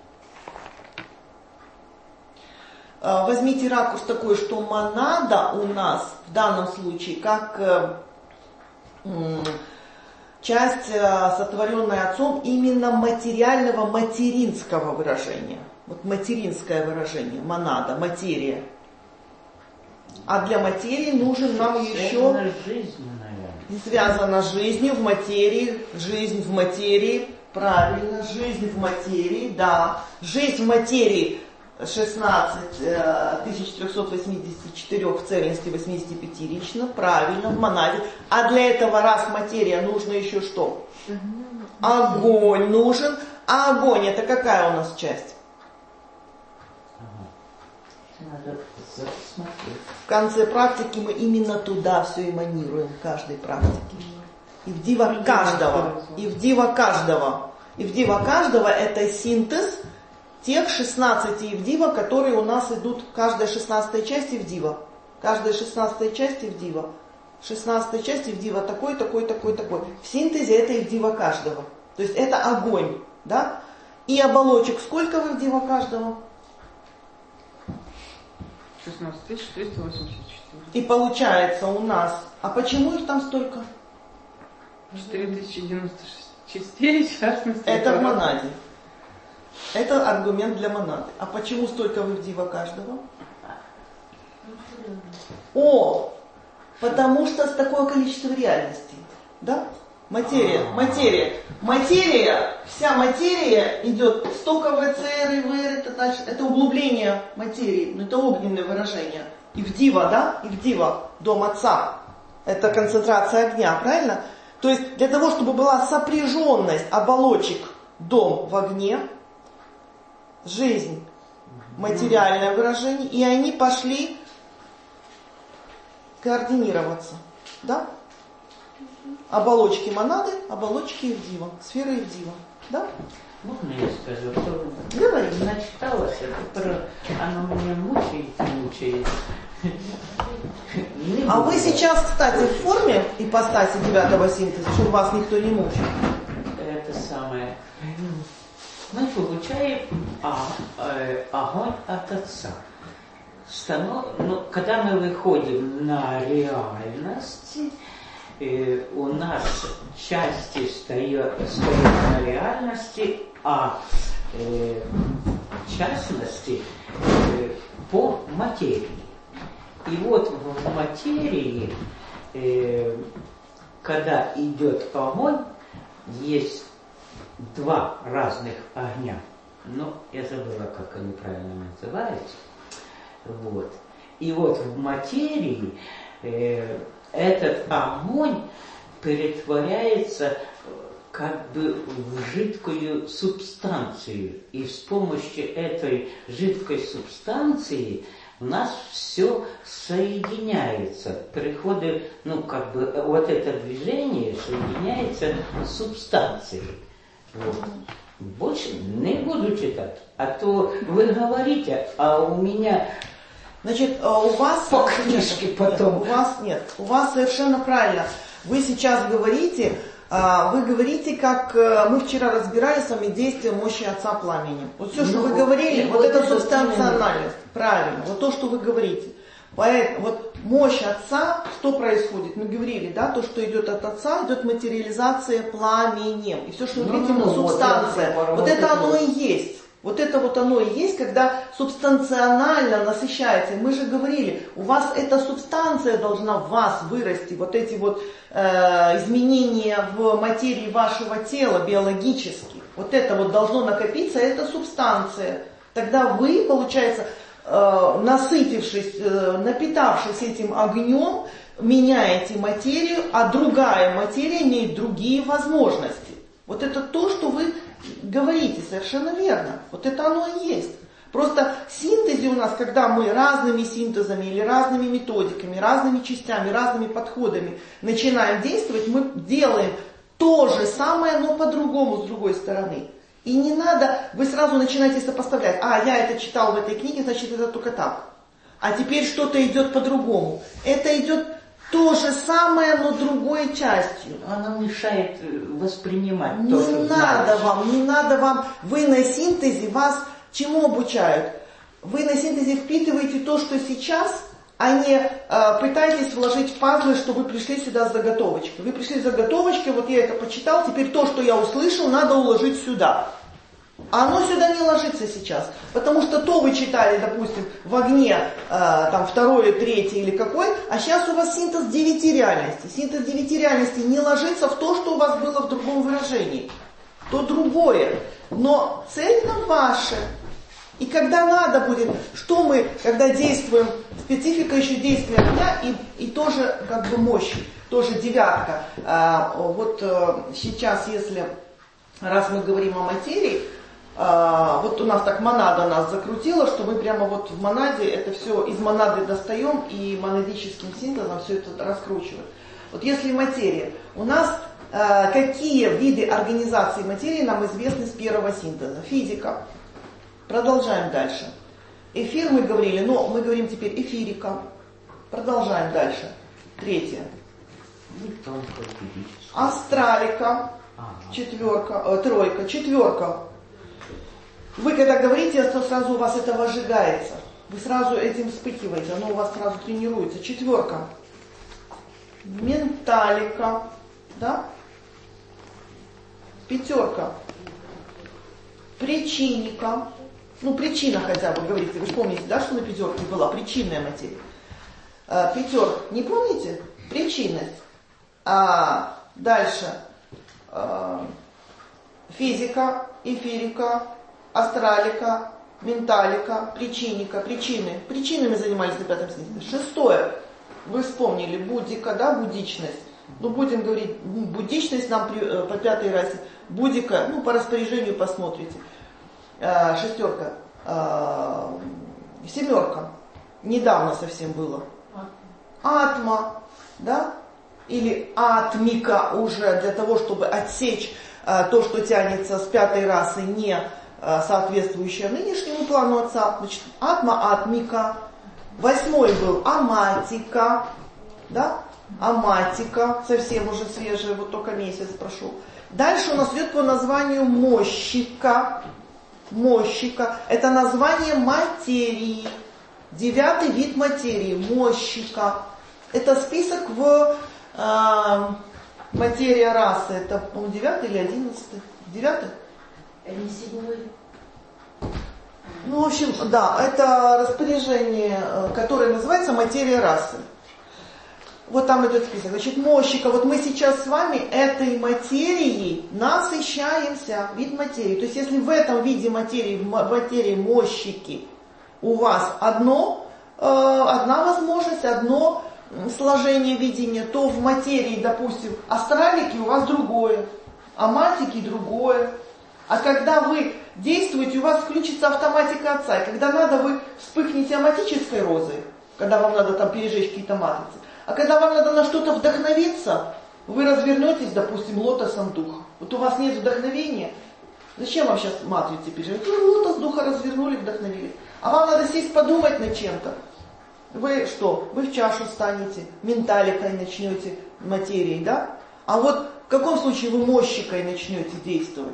Возьмите ракурс такой, что монада у нас в данном случае как часть, сотворенная Отцом, именно материального, материнского выражения. Вот материнское выражение, монада, материя. А для материи нужен нам еще... Связано с жизнью, наверное. И связано с жизнью в материи, жизнь в материи, правильно, жизнь в материи, да. Жизнь в материи шестнадцать тысяч триста восемьдесят четыре в цельности, восемьдесят пять лично, правильно, в монаде. А для этого, раз материя, нужно еще что? Огонь нужен. А огонь это какая у нас часть? Надо смотреть. В конце практики мы именно туда все эманируем, в каждой практике. И в дива каждого, и в дива каждого. И в дива каждого это синтез тех шестнадцати ивдива, которые у нас идут, каждая шестнадцатая часть ивдива. Каждая шестнадцатая часть ивдива. шестнадцатая часть ивдива такой, такой, такой, такой. В синтезе это ивдива каждого. То есть это огонь, да? И оболочек сколько в ивдива каждого? шестнадцать тысяч триста восемьдесят четыре. И получается у нас, а почему их там столько? четыре тысячи девяносто четыре частности. Это в монаде. Это аргумент для монады. А почему столько вывдива каждого? О, потому что такое количество в реальности. Да? Материя, материя. Материя, вся материя идет столько в ВЦР и ВР, это, дальше, это углубление материи, ну это огненное выражение. Ивдива, да? Ивдива, дом отца. Это концентрация огня, правильно? То есть для того, чтобы была сопряженность оболочек дом в огне, жизнь, материальное выражение, и они пошли координироваться. Да? Оболочки монады, оболочки Ивдива, сферы Ивдива. Да? Можно я скажу? Что Говори. начиталась, это про... оно меня мучает и мучает. А вы сейчас, кстати, в форме ипостаси девятого синтеза, чтобы вас никто не мучил? Это самое... Мы получаем а, э, огонь от Отца. Станов... Ну, когда мы выходим на реальность, э, у нас части стоят, стоят на реальности, а э, частности э, по материи. И вот в материи, э, когда идет огонь, есть два разных огня. Ну, я забыла, как они правильно называются. Вот. И вот в материи э, этот огонь перетворяется как бы в жидкую субстанцию. И с помощью этой жидкой субстанции у нас все соединяется. Приходит, ну, как бы, вот это движение соединяется с субстанцией. Вот. Больше не буду читать. А то вы говорите, а у меня... Значит, у вас... По книжке потом. Нет, у вас нет. У вас совершенно правильно. Вы сейчас говорите... Вы говорите, как мы вчера разбирали с вами действие мощи Отца Пламени. Вот все, что ну, вы говорили, вот, вот это субстанциональность. Правильно, вот то, что вы говорите. Поэтому вот мощь Отца, что происходит? Мы говорили, да, то, что идет от Отца, идет материализация пламенем. И все, что вы говорите, ну, субстанция. Вот, вот это оно и есть. Вот это вот оно и есть, когда субстанционально насыщается. И мы же говорили, у вас эта субстанция должна в вас вырасти. Вот эти вот э, изменения в материи вашего тела биологически. Вот это вот должно накопиться, это субстанция. Тогда вы, получается, э, насытившись, э, напитавшись этим огнем, меняете материю, а другая материя имеет другие возможности. Вот это то, что вы говорите, совершенно верно. Вот это оно и есть. Просто в синтезе у нас, когда мы разными синтезами или разными методиками, разными частями, разными подходами начинаем действовать, мы делаем то же самое, но по-другому, с другой стороны. И не надо, вы сразу начинаете сопоставлять. А, я это читал в этой книге, значит это только так. А теперь что-то идет по-другому. Это идет то же самое, но другой частью. Она мешает воспринимать не то, что надо знаешь. вам, не надо вам. Вы на синтезе, вас чему обучают? Вы на синтезе впитываете то, что сейчас, а не э, пытаетесь вложить в пазлы, что вы пришли сюда с заготовочкой. Вы пришли с заготовочкой, вот я это почитал, теперь то, что я услышал, надо уложить сюда. А оно сюда не ложится сейчас. Потому что то вы читали, допустим, в огне, э, там, второе, третье или какой, а сейчас у вас синтез девяти реальностей. Синтез девяти реальностей не ложится в то, что у вас было в другом выражении. То другое. Но цель нам ваша. И когда надо будет, что мы, когда действуем, специфика еще действия огня и, и тоже как бы мощи, тоже девятка. А, вот а, сейчас, если, раз мы говорим о материи, а, вот у нас так монада нас закрутила, что мы прямо вот в монаде это все из монады достаем и монадическим синтезом все это раскручиваем. Вот если материя, у нас а, какие виды организации материи нам известны с первого синтеза? Физика. Продолжаем дальше. Эфир мы говорили, но мы говорим теперь эфирика. Продолжаем дальше. Третье. Астралика. Четверка, э, тройка, четверка. Вы когда говорите, то сразу у вас это возжигается. Вы сразу этим вспыхиваете, оно у вас сразу тренируется. Четверка. Менталика. Да? Пятерка. Причинника. Ну, причина хотя бы, говорите, вы же помните, да, что на пятерке была причинная материя. А, пятерка, не помните? Причинность. А дальше а, физика, эфирика, астралика, менталика, причинника, причины. Причинами занимались на пятом синтезе. Шестое. Вы вспомнили, буддика, да, буддичность. Ну, будем говорить, буддичность нам при, по пятой расе. Буддика, ну, по распоряжению посмотрите. А, шестерка. А, семерка. Недавно совсем было. Атма, да? Или атмика уже для того, чтобы отсечь а, то, что тянется с пятой расы, не а, соответствующее нынешнему плану отца. Значит, атма, атмика. Восьмой был аматика, да? Аматика, совсем уже свежая, вот только месяц прошел. Дальше у нас идет по названию мощика. Мощика. Это название материи. Девятый вид материи. Мощика. Это список в э, материя расы. Это, по-моему, девятый или одиннадцатый? Девятый? Не седьмой. Ну, в общем, да, это распоряжение, которое называется материя расы. Вот там идет список. Значит, мощика. Вот мы сейчас с вами этой материей насыщаемся. Вид материи. То есть, если в этом виде материи, в материи мощики у вас одно, э, одна возможность, одно сложение видения, то в материи, допустим, астралики у вас другое, аматики другое. А когда вы действуете, у вас включится автоматика отца. И когда надо, вы вспыхнете аматической розой, когда вам надо там пережечь какие-то матрицы. А когда вам надо на что-то вдохновиться, вы развернетесь, допустим, лотосом духа. Вот у вас нет вдохновения. Зачем вам сейчас матрицы пережечь? Вы лотос духа развернули, вдохновились. А вам надо сесть подумать над чем-то. Вы что? Вы в чашу станете, менталикой начнете, материей, да? А вот в каком случае вы мощикой начнете действовать?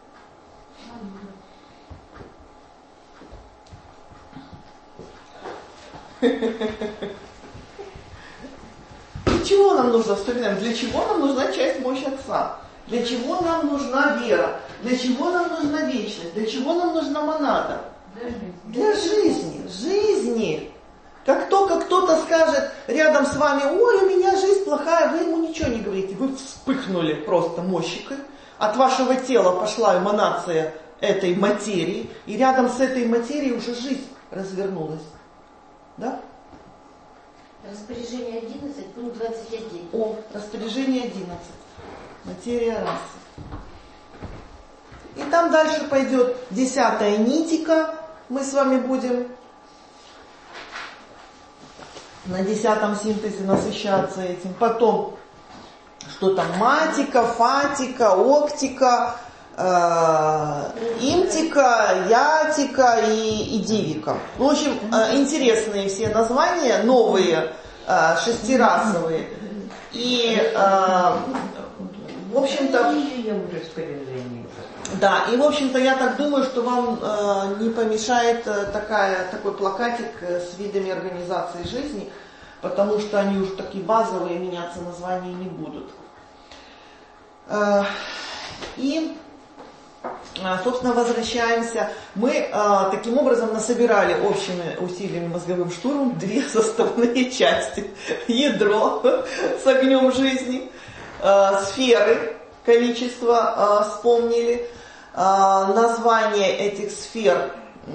Для чего нам нужно, вспоминаем, для чего нам нужна часть мощи Отца? Для чего нам нужна вера? Для чего нам нужна вечность? Для чего нам нужна монада? Для жизни. Для жизни. Жизни. Как только кто-то скажет рядом с вами, ой, у меня жизнь плохая, вы ему ничего не говорите. Вы вспыхнули просто мощикой. От вашего тела пошла эманация этой материи. И рядом с этой материей уже жизнь развернулась. Да? Распоряжение одиннадцать, пункт двадцать один. О, распоряжение одиннадцать. Материя расы. И там дальше пойдет десятая нитика. Мы с вами будем на десятом синтезе насыщаться этим. Потом, что там, матика, фатика, октика, э, имтика, ятика и, и дивика. В общем, э, интересные все названия, новые, э, шестирасовые. И, э, в общем-то... Да, и в общем-то я так думаю, что вам э, не помешает э, такая, такой плакатик э, с видами организации жизни, потому что они уже такие базовые, меняться названия не будут. Э, и собственно, возвращаемся. Мы таким образом насобирали общими усилиями мозговым штурмом две составные части. Ядро с огнем жизни, сферы, количество вспомнили, название этих сфер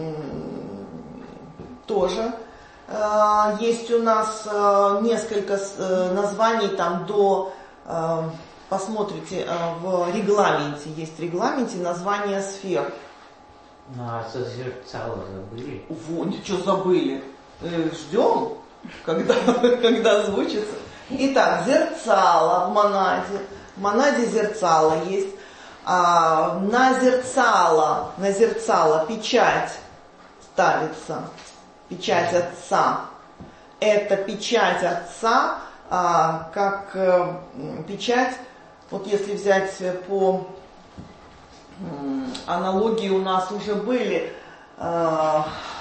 тоже. Есть у нас несколько названий там до... Посмотрите, в регламенте, есть в регламенте название сфер. Ну, а созерцало забыли? Во, ничего забыли. Э, ждем, когда, когда озвучится. Итак, зерцало в монаде. В монаде зерцало есть. А, на зерцало, на зерцало печать ставится. Печать Отца. Это печать Отца, а, как э, печать. Вот если взять по аналогии, у нас уже были э,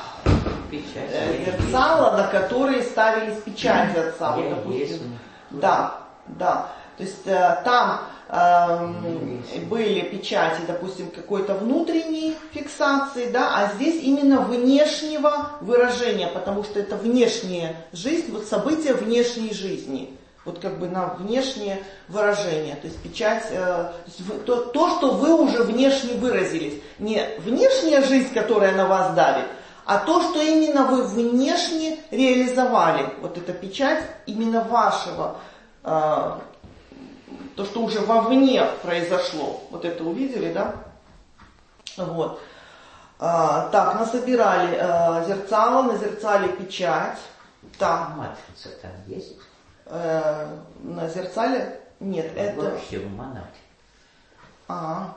зерцала, на которые ставились печати Отца. Вот, допустим, да, да. То есть э, там э, были печати, допустим, какой-то внутренней фиксации, да, а здесь именно внешнего выражения, потому что это внешняя жизнь, вот события внешней жизни. Вот как бы на внешнее выражение, то есть печать, э, то, есть вы, то, то, что вы уже внешне выразились. Не внешняя жизнь, которая на вас давит, а то, что именно вы внешне реализовали. Вот эта печать именно вашего, э, то, что уже вовне произошло. Вот это увидели, да? Вот. Э, так, насобирали э, зерцало, на зерцале печать. Так. Матрица там есть? На зерцале? Нет, это... Вообще в монаде. А,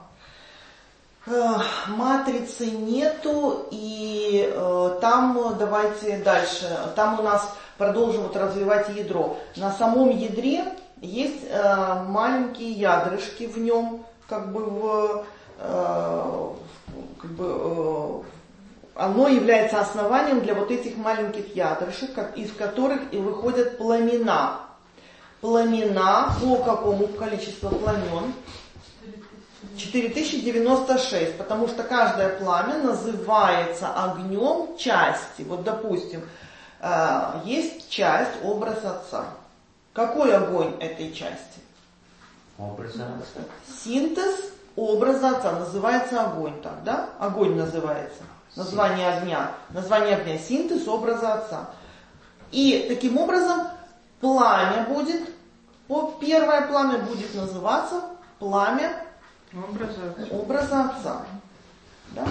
матрицы нету, и э, там, давайте дальше, там у нас продолжим вот развивать ядро. На самом ядре есть э, маленькие ядрышки в нем, как бы в... Э, как бы... Э, оно является основанием для вот этих маленьких ядрышек, как, из которых и выходят пламена. Пламена, по какому количеству пламен? четыре тысячи девяносто шесть, потому что каждое пламя называется огнем части. Вот, допустим, есть часть образ Отца. Какой огонь этой части? Образ Отца. Синтез образа Отца называется огонь, так, да? Огонь называется. Название огня. Название огня. Синтез образа Отца. И таким образом пламя будет, первое пламя будет называться пламя образа, образа Отца. Да?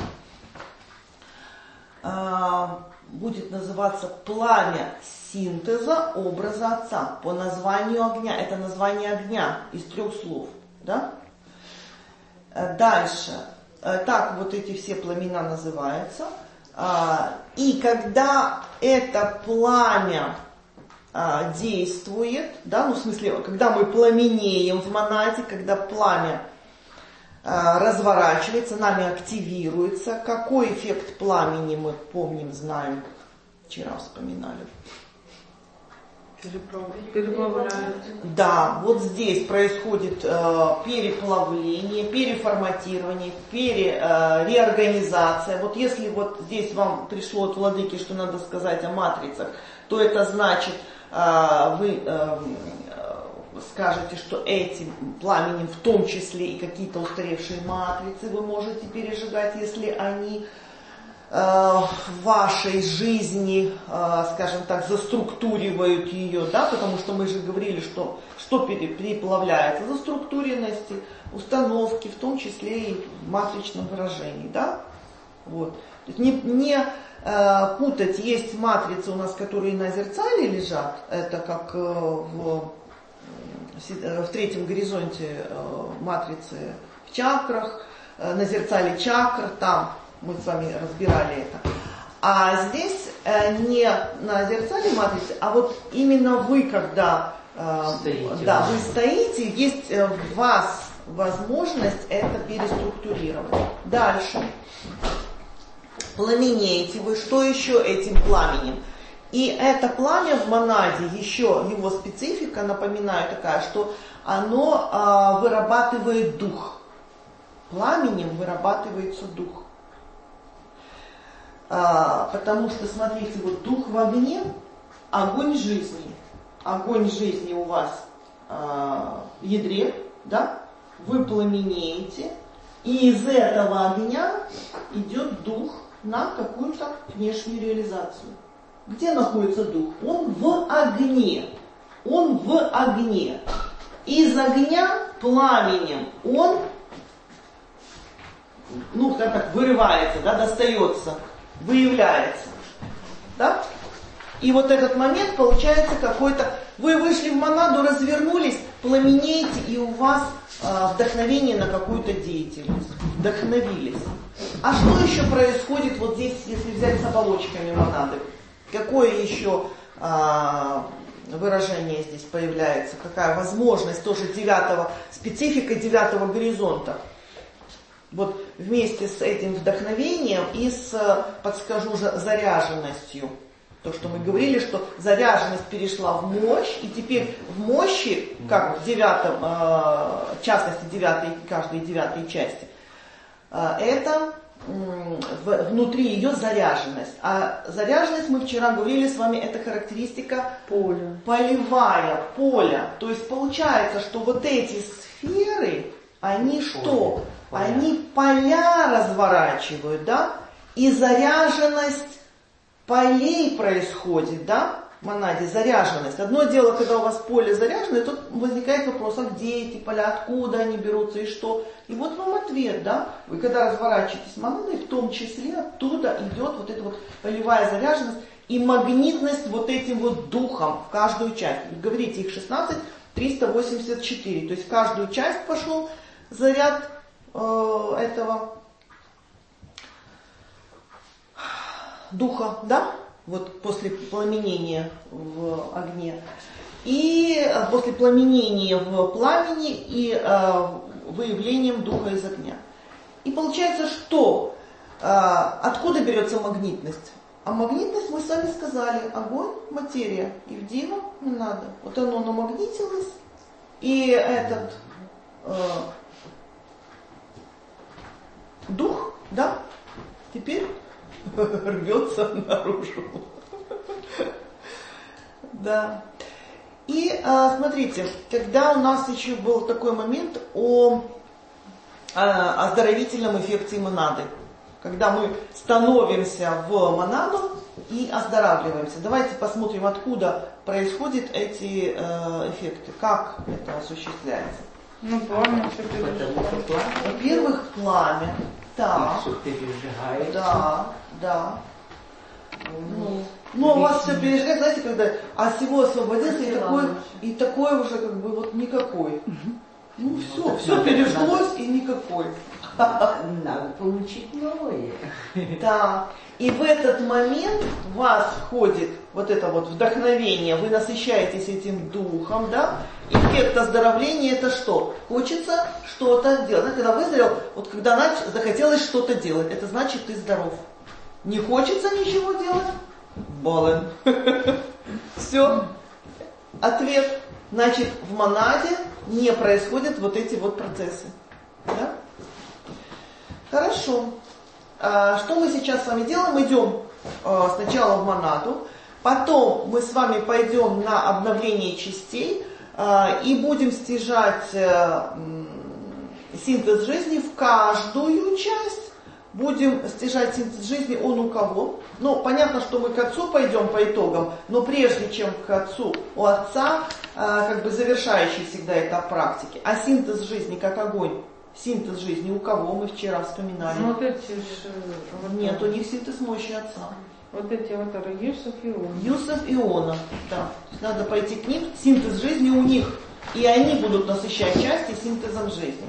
А, будет называться пламя синтеза образа Отца по названию огня. Это название огня из трех слов. Да? Дальше. Так вот эти все пламена называются. И когда это пламя действует, да, ну в смысле, когда мы пламенеем в монаде, когда пламя разворачивается, нами активируется, какой эффект пламени мы помним, знаем, вчера вспоминали. Переплавляют. Да, вот здесь происходит э, переплавление, переформатирование, переорганизация. Э, вот если вот здесь вам пришло от владыки, что надо сказать о матрицах, то это значит, э, вы э, скажете, что этим пламенем в том числе и какие-то устаревшие матрицы вы можете пережигать, если они в вашей жизни, скажем так, заструктуривают ее, да, потому что мы же говорили, что что переплавляется, заструктуренности, установки, в том числе и в матричном выражении, да, вот. То есть не, не э, путать, есть матрицы у нас, которые на зерцале лежат, это как э, в, в третьем горизонте э, матрицы в чакрах, э, на зерцале чакр, там мы с вами разбирали это. А здесь э, не на зерцале матрицы, а вот именно вы, когда э, да, вы стоите, есть э, в вас возможность это переструктурировать. Дальше. Пламенеете вы. Что еще этим пламенем? И это пламя в монаде, еще его специфика, напоминаю, такая, что оно э, вырабатывает дух. пламенем вырабатывается дух. А, потому что, смотрите, вот дух в огне, огонь жизни. Огонь жизни у вас а, в ядре, да? Вы пламенеете, и из этого огня идет дух на какую-то внешнюю реализацию. Где находится дух? Он в огне. Он в огне. Из огня пламенем он, ну, как так, вырывается, да, достается, выявляется. Да? И вот этот момент получается какой-то... Вы вышли в монаду, развернулись, пламенеете, и у вас э, вдохновение на какую-то деятельность. Вдохновились. А что еще происходит вот здесь, если взять с оболочками монады? Какое еще э, выражение здесь появляется? Какая возможность тоже девятого, специфика девятого горизонта? Вот вместе с этим вдохновением и с, подскажу, заряженностью. То, что мы говорили, что заряженность перешла в мощь, и теперь в мощи, как в девятом, в частности, девятой, каждой девятой части, это внутри ее заряженность. А заряженность, мы вчера говорили с вами, это характеристика поля. Полевая, поля. То есть получается, что вот эти сферы, они что? Поля. Они поля разворачивают, да? И заряженность полей происходит, да, в монаде, заряженность. Одно дело, когда у вас поле заряжено, и тут возникает вопрос, а где эти поля, откуда они берутся и что. И вот вам ответ, да, вы когда разворачиваетесь монадой, в том числе оттуда идет вот эта вот полевая заряженность и магнитность вот этим вот духом в каждую часть. Вы говорите, их шестнадцать, триста восемьдесят четыре, то есть в каждую часть пошел заряд э, этого духа, да, вот после пламенения в огне, и после пламенения в пламени и э, выявлением духа из огня. И получается, что э, откуда берется магнитность? А магнитность, мы сами сказали, огонь, материя, и в диво не надо. Вот оно намагнитилось, и этот э, дух, да, теперь рвется наружу. Да. И а, смотрите, когда у нас еще был такой момент о а, оздоровительном эффекте монады, когда мы становимся в монаду и оздоравливаемся. Давайте посмотрим, откуда происходят эти э, эффекты, как это осуществляется. Ну, пламя все пережигает. Во-первых, пламя. Да. Да, да. Ну, ну, у вас все пережигает, знаете, когда от всего освободился, и такой, и такой уже как бы вот никакой. Ну все, все пережглось и никакой. Надо получить новое. Да. И в этот момент в вас входит вот это вот вдохновение, вы насыщаетесь этим духом, да? Эффект оздоровления это что? Хочется что-то делать. Знаете, когда выздоровел, вот когда нач... захотелось что-то делать, это значит ты здоров. Не хочется ничего делать? Болен. Все. Ответ. Значит, в монаде не происходят вот эти вот процессы. Да? Хорошо. А, что мы сейчас с вами делаем? Мы идем а, сначала в монаду, потом мы с вами пойдем на обновление частей а, и будем стяжать а, м, синтез жизни в каждую часть. Будем стяжать синтез жизни он у кого? Ну, понятно, что мы к отцу пойдем по итогам, но прежде чем к отцу, у отца а, как бы завершающий всегда этап практики. А синтез жизни как огонь? Синтез жизни у кого мы вчера вспоминали? Ну, вот эти ж, вот Нет, у них синтез мощи отца. Вот эти аватары Юсов и Он. Юсов и Иона, да. Надо пойти к ним, синтез жизни у них. И они будут насыщать части синтезом жизни.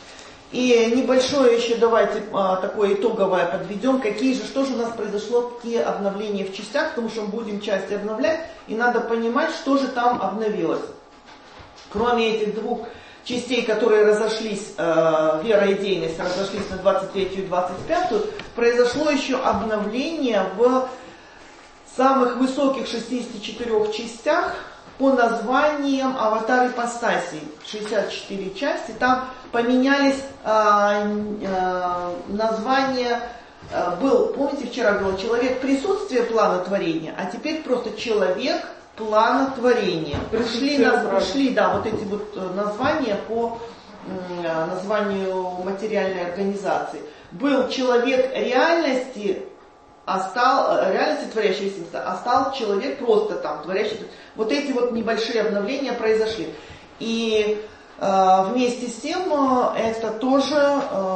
И небольшое еще давайте а, такое итоговое подведем. Какие же, что же у нас произошло, какие обновления в частях, потому что мы будем части обновлять. И надо понимать, что же там обновилось. Кроме этих двух частей, которые разошлись, э, вера и дейность, разошлись на двадцать третью и двадцать пятую, произошло еще обновление в самых высоких шестидесяти четырёх частях по названиям аватар ипостасей. шестьдесят четыре части. Там поменялись а, а, названия. А, был, помните, вчера было человек присутствие плана творения, а теперь просто человек плана творения. Пришли, на, пришли да, вот эти вот названия по м, названию материальной организации. Был человек реальности, а стал, реальности творящего синтеза, а стал человек просто там, творящий. Вот эти вот небольшие обновления произошли. И э, вместе с тем э, это тоже э,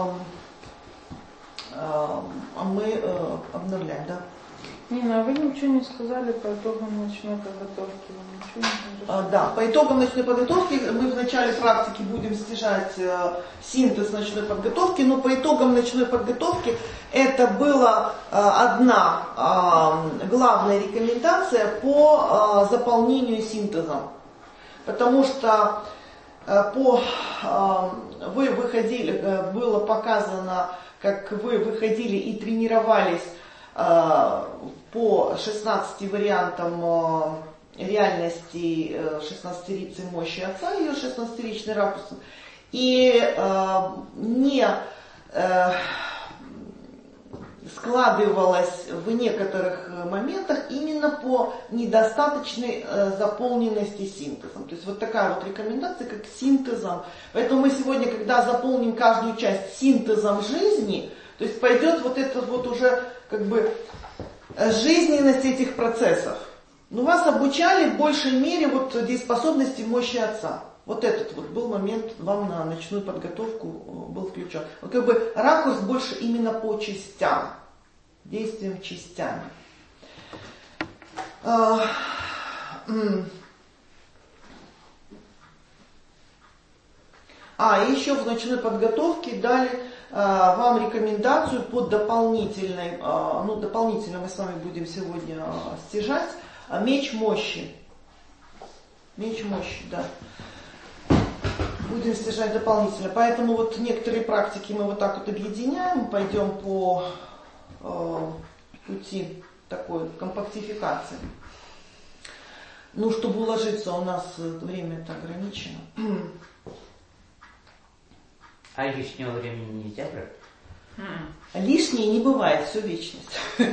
э, мы э, обновляем, да. Нина, а вы ничего не сказали по итогам ночной подготовки? Вы ничего не а, да, по итогам ночной подготовки мы в начале практики будем снижать э, синтез ночной подготовки, но по итогам ночной подготовки это была э, одна э, главная рекомендация по э, заполнению синтезом. Потому что э, по, э, вы выходили, э, было показано, как вы выходили и тренировались по шестнадцати вариантам реальности шестнадцатиричной мощи Отца, ее шестнадцатиричный ракурс, и э, не э, складывалось в некоторых моментах именно по недостаточной э, заполненности синтезом. То есть вот такая вот рекомендация, как синтезом. Поэтому мы сегодня, когда заполним каждую часть синтезом жизни, то есть пойдет вот это вот уже как бы жизненность этих процессов. Но вас обучали в большей мере вот дееспособности мощи Отца. Вот этот вот был момент, вам на ночную подготовку был включен. Вот как бы ракурс больше именно по частям, действием частями. А, и еще в ночной подготовке дали а, вам рекомендацию по дополнительной, а, ну дополнительно мы с вами будем сегодня а, стяжать, а, меч мощи. Меч мощи, да. Будем стяжать дополнительно. Поэтому вот некоторые практики мы вот так вот объединяем, пойдем по а, пути такой компактификации. Ну, чтобы уложиться, у нас время-то ограничено. А лишнего времени нельзя брать? Лишнее не бывает, все вечность.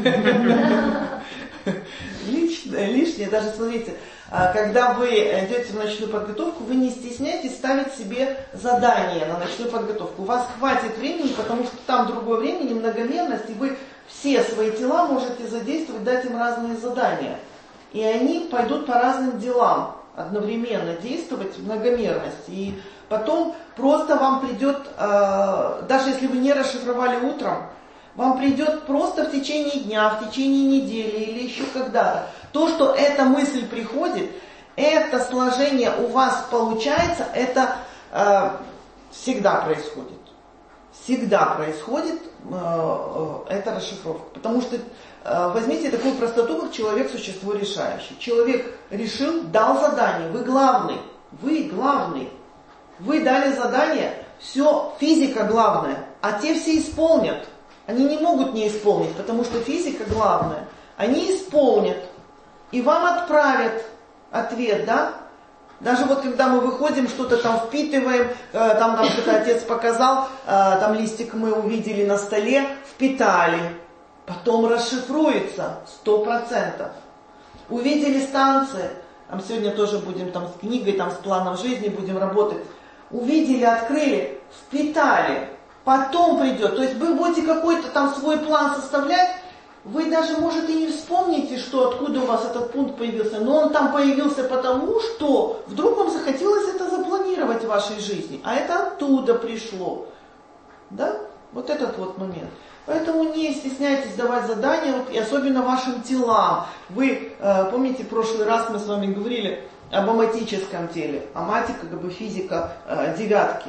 Лишнее, даже смотрите, когда вы идете в ночную подготовку, вы не стесняйтесь ставить себе задание на ночную подготовку. У вас хватит времени, потому что там другое время, немногомерность, и вы все свои тела можете задействовать, дать им разные задания. И они пойдут по разным делам, одновременно действовать в многомерности. И потом просто вам придет, э, даже если вы не расшифровали утром, вам придет просто в течение дня, в течение недели или еще когда-то. То, что эта мысль приходит, это сложение у вас получается, это э, всегда происходит. Всегда происходит э, э, эта расшифровка. Потому что э, возьмите такую простоту, как человек – существо решающее. Человек решил, дал задание, вы главный, вы главный. Вы дали задание, все, физика главная, а те все исполнят. Они не могут не исполнить, потому что физика главная. Они исполнят и вам отправят ответ, да? Даже вот когда мы выходим, что-то там впитываем, э, там нам что-то отец показал, э, там листик мы увидели на столе, впитали. Потом расшифруется сто процентов. Увидели станции, там сегодня тоже будем там с книгой, там с планом жизни будем работать. Увидели, открыли, впитали, потом придет. То есть вы будете какой-то там свой план составлять, вы даже, может, и не вспомните, что откуда у вас этот пункт появился, но он там появился потому, что вдруг вам захотелось это запланировать в вашей жизни, а это оттуда пришло. Да? Вот этот вот момент. Поэтому не стесняйтесь давать задания, вот, и особенно вашим телам. Вы, э, помните, в прошлый раз мы с вами говорили об аматическом теле. Аматика, как бы физика э, девятки.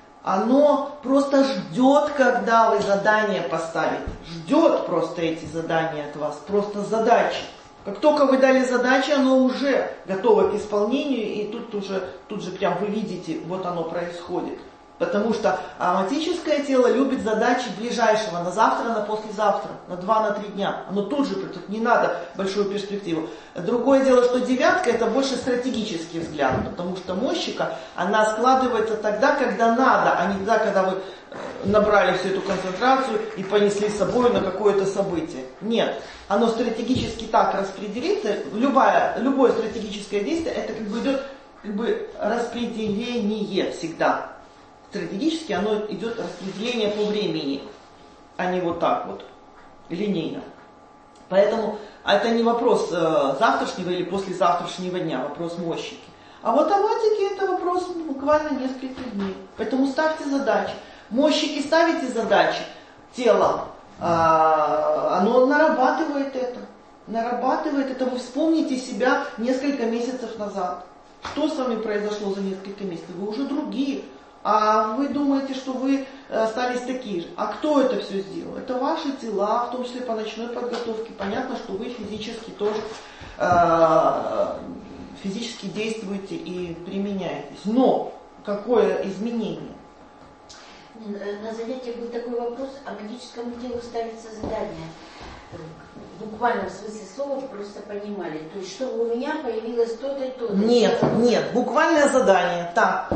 Оно просто ждет, когда вы задание поставите. Ждет просто эти задания от вас. Просто задачи. Как только вы дали задачи, оно уже готово к исполнению. И тут уже, тут же прям вы видите, вот оно происходит. Потому что аматическое тело любит задачи ближайшего, на завтра, на послезавтра, на два, на три дня. Оно тут же, тут не надо большую перспективу. Другое дело, что девятка это больше стратегический взгляд, потому что мощика, она складывается тогда, когда надо, а не тогда, когда вы набрали всю эту концентрацию и понесли с собой на какое-то событие. Нет, оно стратегически так распределится. Любое, любое стратегическое действие, это как бы идет как бы распределение всегда. Стратегически оно идет распределение по времени, а не вот так вот, линейно. Поэтому это не вопрос э, завтрашнего или послезавтрашнего дня, вопрос мощики. А вот аматики это вопрос буквально несколько дней. Поэтому ставьте задачи. Мощики ставите задачи, тело, э, оно нарабатывает это. Нарабатывает это. Вы вспомните себя несколько месяцев назад. Что с вами произошло за несколько месяцев? Вы уже другие. А вы думаете, что вы остались такие же. А кто это все сделал? Это ваши тела, в том числе по ночной подготовке. Понятно, что вы физически тоже э, физически действуете и применяетесь. Но какое изменение? На занятиях был такой вопрос, а магическому телу ставится задание. В буквальном смысле слова просто понимали. То есть, чтобы у меня появилось то-то и то-то. Нет, нет, буквальное задание. Так.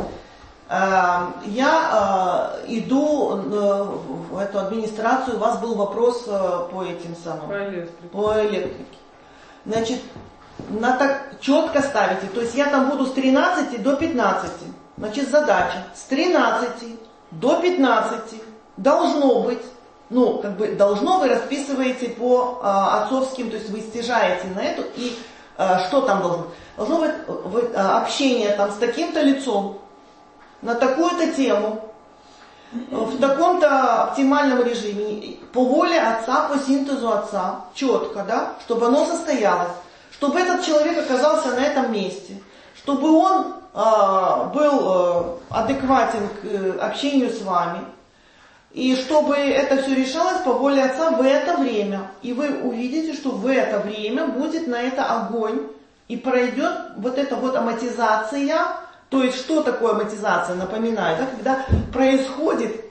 Я э, иду э, в эту администрацию, у вас был вопрос э, по этим самым, по электрике. по электрике. Значит, на так четко ставите, то есть я там буду с тринадцати до пятнадцати. Значит, задача с тринадцати до пятнадцати должно быть, ну, как бы должно вы расписываете по э, отцовским, то есть вы стяжаете на эту, и э, что там должно быть? Должно быть вы, э, общение там с таким-то лицом, на такую-то тему, в таком-то оптимальном режиме, по воле отца, по синтезу отца, четко, да, чтобы оно состоялось, чтобы этот человек оказался на этом месте, чтобы он э, был э, адекватен к э, общению с вами, и чтобы это все решалось по воле отца в это время. И вы увидите, что в это время будет на это огонь, и пройдет вот эта вот аматизация. То есть, что такое аматизация? Напоминаю, да, когда происходит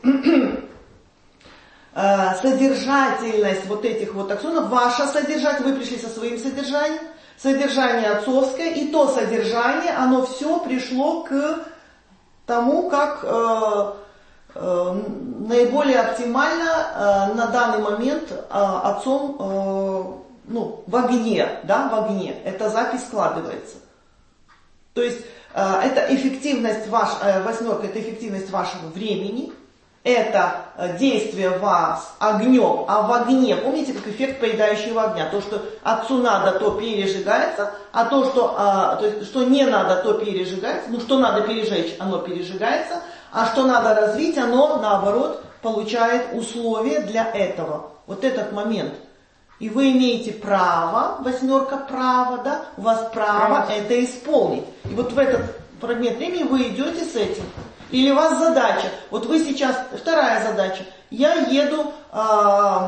э, содержательность вот этих вот аксонов, ваша содержательность, вы пришли со своим содержанием, содержание отцовское, и то содержание, оно все пришло к тому, как э, э, наиболее оптимально э, на данный момент э, отцом э, ну, в огне, да, в огне, эта запись складывается. То есть, это эффективность вашей, восьмерка, это эффективность вашего времени, это действие вас огнем, а в огне, помните, как эффект поедающего огня, то, что отцу надо, то пережигается, а то, что, то есть, что не надо, то пережигается, ну, что надо пережечь, оно пережигается, а что надо развить, оно, наоборот, получает условия для этого. Вот этот момент. И вы имеете право, восьмерка права, да, у вас право это исполнить. И вот в этот фрагмент времени вы идете с этим. Или у вас задача, вот вы сейчас, вторая задача, я еду э,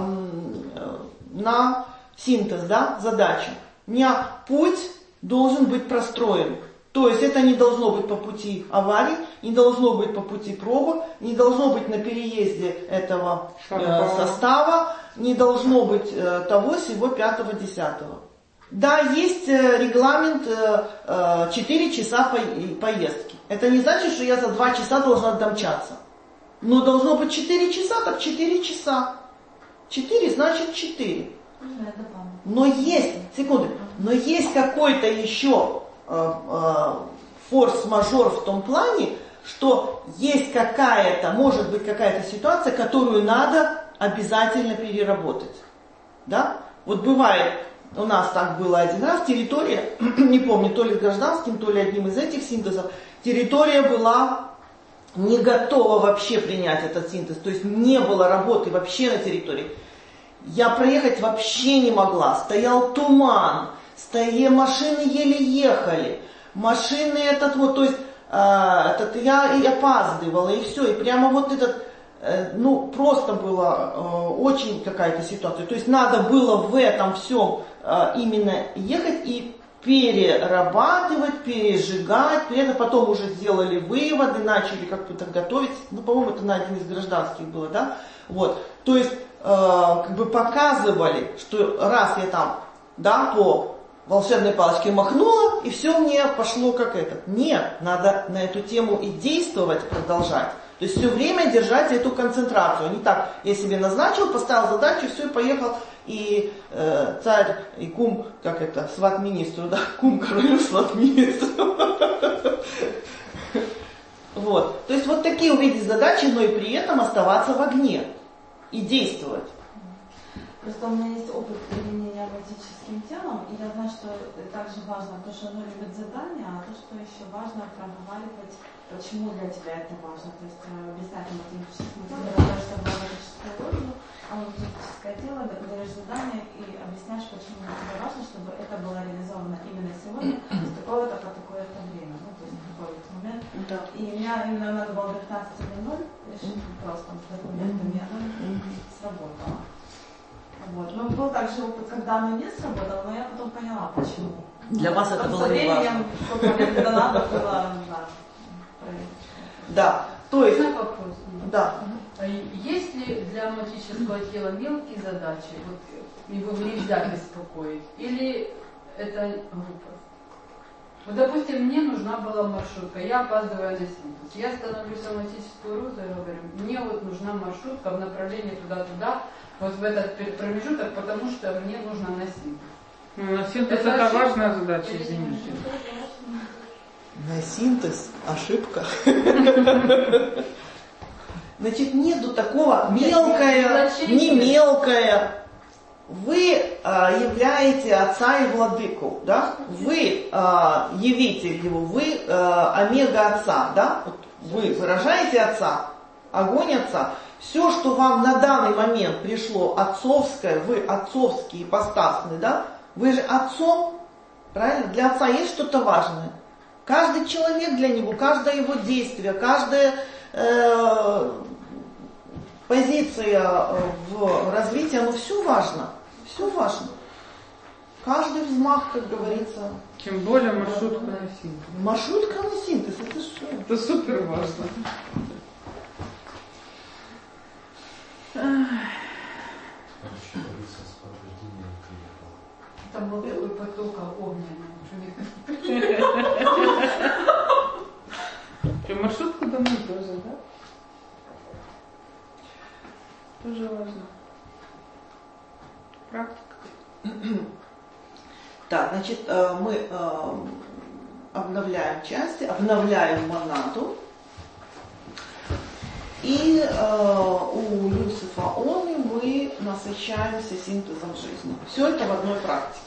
на синтез, да, задача. У меня путь должен быть простроен. То есть это не должно быть по пути аварий, не должно быть по пути пробок, не должно быть на переезде этого э, состава, не должно быть э, того, сего, пятого, десятого. Да, есть э, регламент э, четыре часа по, поездки. Это не значит, что я за два часа должна домчаться. Но должно быть четыре часа, так четыре часа. четыре значит четыре. Но есть, секунду, но есть какой-то еще э, э, форс-мажор в том плане, что есть какая-то, может быть какая-то ситуация, которую надо обязательно переработать. Да? Вот бывает, у нас так было один раз, территория, не помню, то ли гражданским, то ли одним из этих синтезов, территория была не готова вообще принять этот синтез, то есть не было работы вообще на территории. Я проехать вообще не могла, стоял туман, стояли, машины еле ехали, машины этот вот, то есть э, этот, я и опаздывала, и все, и прямо вот этот, э, ну просто была э, очень какая-то ситуация, то есть надо было в этом всем э, именно ехать, и перерабатывать, пережигать, при этом потом уже сделали выводы, начали как-то готовить, ну, по-моему, это на один из гражданских было, да, вот, то есть, э, как бы показывали, что раз я там, да, по волшебной палочке махнула, и все мне пошло как это. Нет, надо на эту тему и действовать, продолжать. То есть все время держать эту концентрацию. Не так, я себе назначил, поставил задачу, все, поехал, и э, царь, и кум, как это, сват-министру, да, кум королю, сват-министру. Вот. То есть вот такие увидеть задачи, но и при этом оставаться в огне и действовать. Просто у меня есть опыт применения магическим телом, и я знаю, что также важно то, что оно любит задания, а то, что еще важно проговаривать, почему для тебя это важно. То есть объяснять математическим телом, потому что было магическое логику, а магическое тело, даешь задание и объясняешь, почему для тебя важно, чтобы это было реализовано именно сегодня, с такого-то по такое-то время. Ну, то есть такой вот момент. Да. И у меня именно надо было пятнадцать ноль решить просто с документами, и оно сработало. Вот. Ну, был также опыт, когда оно не сработало, но я потом поняла, почему. Для вас это было не важно. Когда надо было, да. Да, то есть... вопрос. Да. Есть ли для магического тела мелкие задачи, вот, его нельзя беспокоить, или это глупость? Вот, допустим, мне нужна была маршрутка, я опаздываю на синтез. Я становлюсь в автоматическую розу и говорю, мне вот нужна маршрутка в направлении туда-туда, вот в этот промежуток, потому что мне нужно на синтез. Ну, на синтез это, это важная задача, извините. На синтез ошибка. Значит, нету такого мелкое, не мелкое. Вы а, являете отца и владыку, да? Вы а, явитель его, вы а, омега отца, да? Вот вы выражаете отца, огонь отца. Все, что вам на данный момент пришло отцовское, вы отцовские ипостасные, да? Вы же отцом, правильно? Для отца есть что-то важное. Каждый человек для него, каждое его действие, каждая э, позиция в развитии, оно все важно. Все важно. Каждый взмах, как говорится. Тем более маршрутка на синтез. Маршрутка на синтез, это что? Это супер важно. Там был такой поток огненный. Что, маршрутку домой тоже, да? Тоже важно. Практика. Так, значит, мы обновляем части, обновляем монаду. И э, у Юсефа Оны мы насыщаемся синтезом жизни. Все это в одной практике.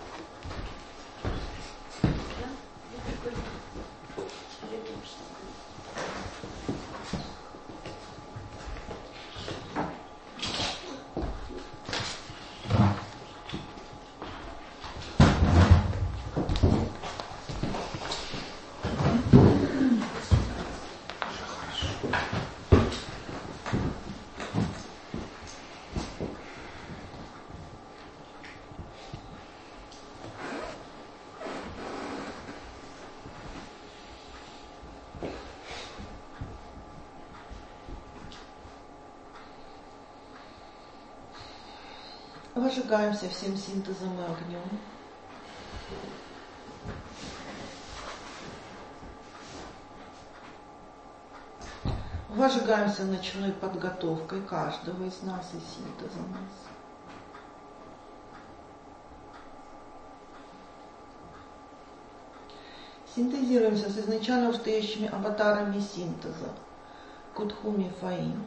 Выжигаемся всем синтезом и огнем. Выжигаемся ночной подготовкой каждого из нас и синтезом нас. Синтезируемся с изначально стоящими аватарами синтеза. Кутхуми Фаим.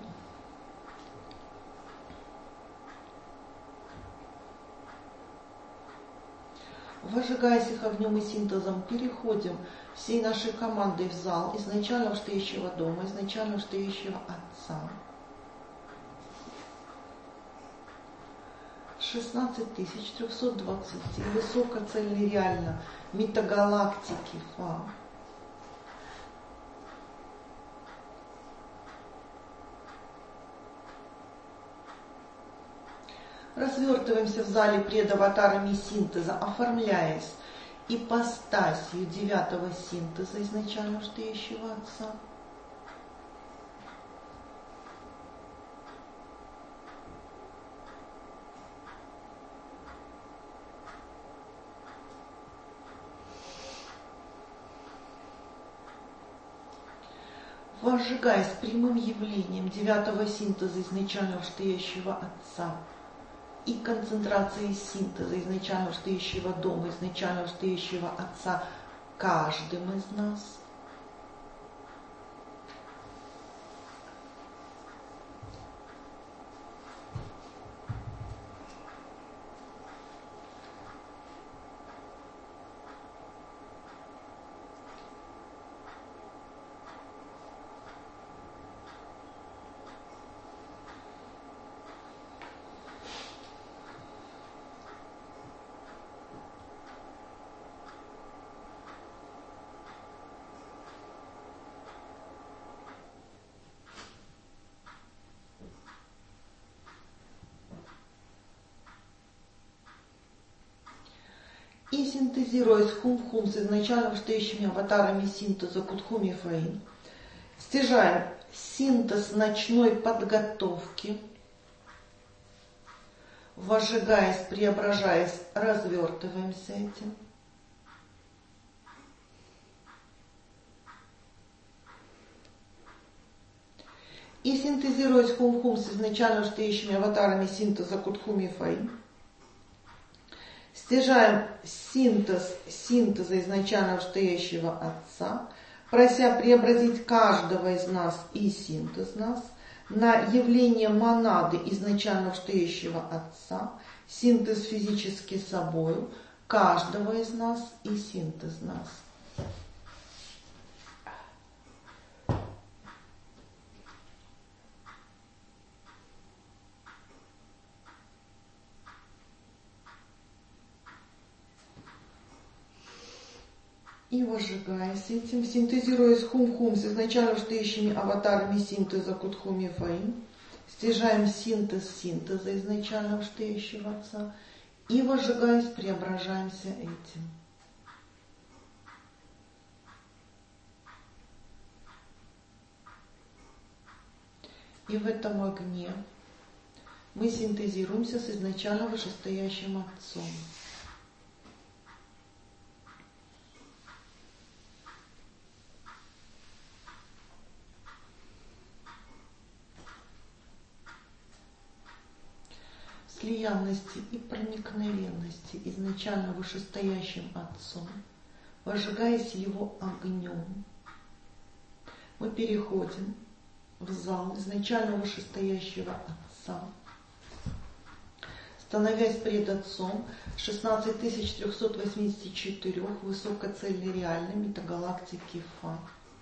Выжигаясь их огнем и синтезом, переходим всей нашей командой в зал изначально стоящего дома, изначально стоящего Отца. шестнадцать тысяч триста двадцать высокоцельной реально метагалактики Фа. Развертываемся в зале пред аватарами синтеза, оформляясь ипостасью девятого синтеза изначально вштеющего Отца. Возжигаясь прямым явлением девятого синтеза изначально вштеющего Отца и концентрацией синтеза изначально вштеющего Дома, изначально вштеющего Отца каждым из нас, и синтезируясь хум-хум с изначально вштеющими аватарами синтеза Кутхуми Фаин, стяжаем синтез ночной подготовки, возжигаясь, преображаясь, развертываемся этим. И синтезируясь хум-хум с изначально вштеющими аватарами синтеза Кутхуми Фаин, стяжаем синтез синтеза изначально вштеющего Отца, прося преобразить каждого из нас и синтез нас на явление монады изначально вштеющего Отца, синтез физически собою, каждого из нас и синтез нас. И возжигаясь этим, синтезируясь хум-хум с изначально вштеющими аватарами синтеза Кутхуми Фаин, стяжаем синтез синтеза изначально вштеющего Отца и, возжигаясь, преображаемся этим. И в этом огне мы синтезируемся с изначально вышестоящим Отцом. Слиянности и проникновенности изначально вышестоящим Отцом, возжигаясь Его огнем, мы переходим в зал изначально вышестоящего Отца, становясь пред Отцом шестнадцать тысяч триста восемьдесят четыре высокоцельной реальной метагалактики Фа.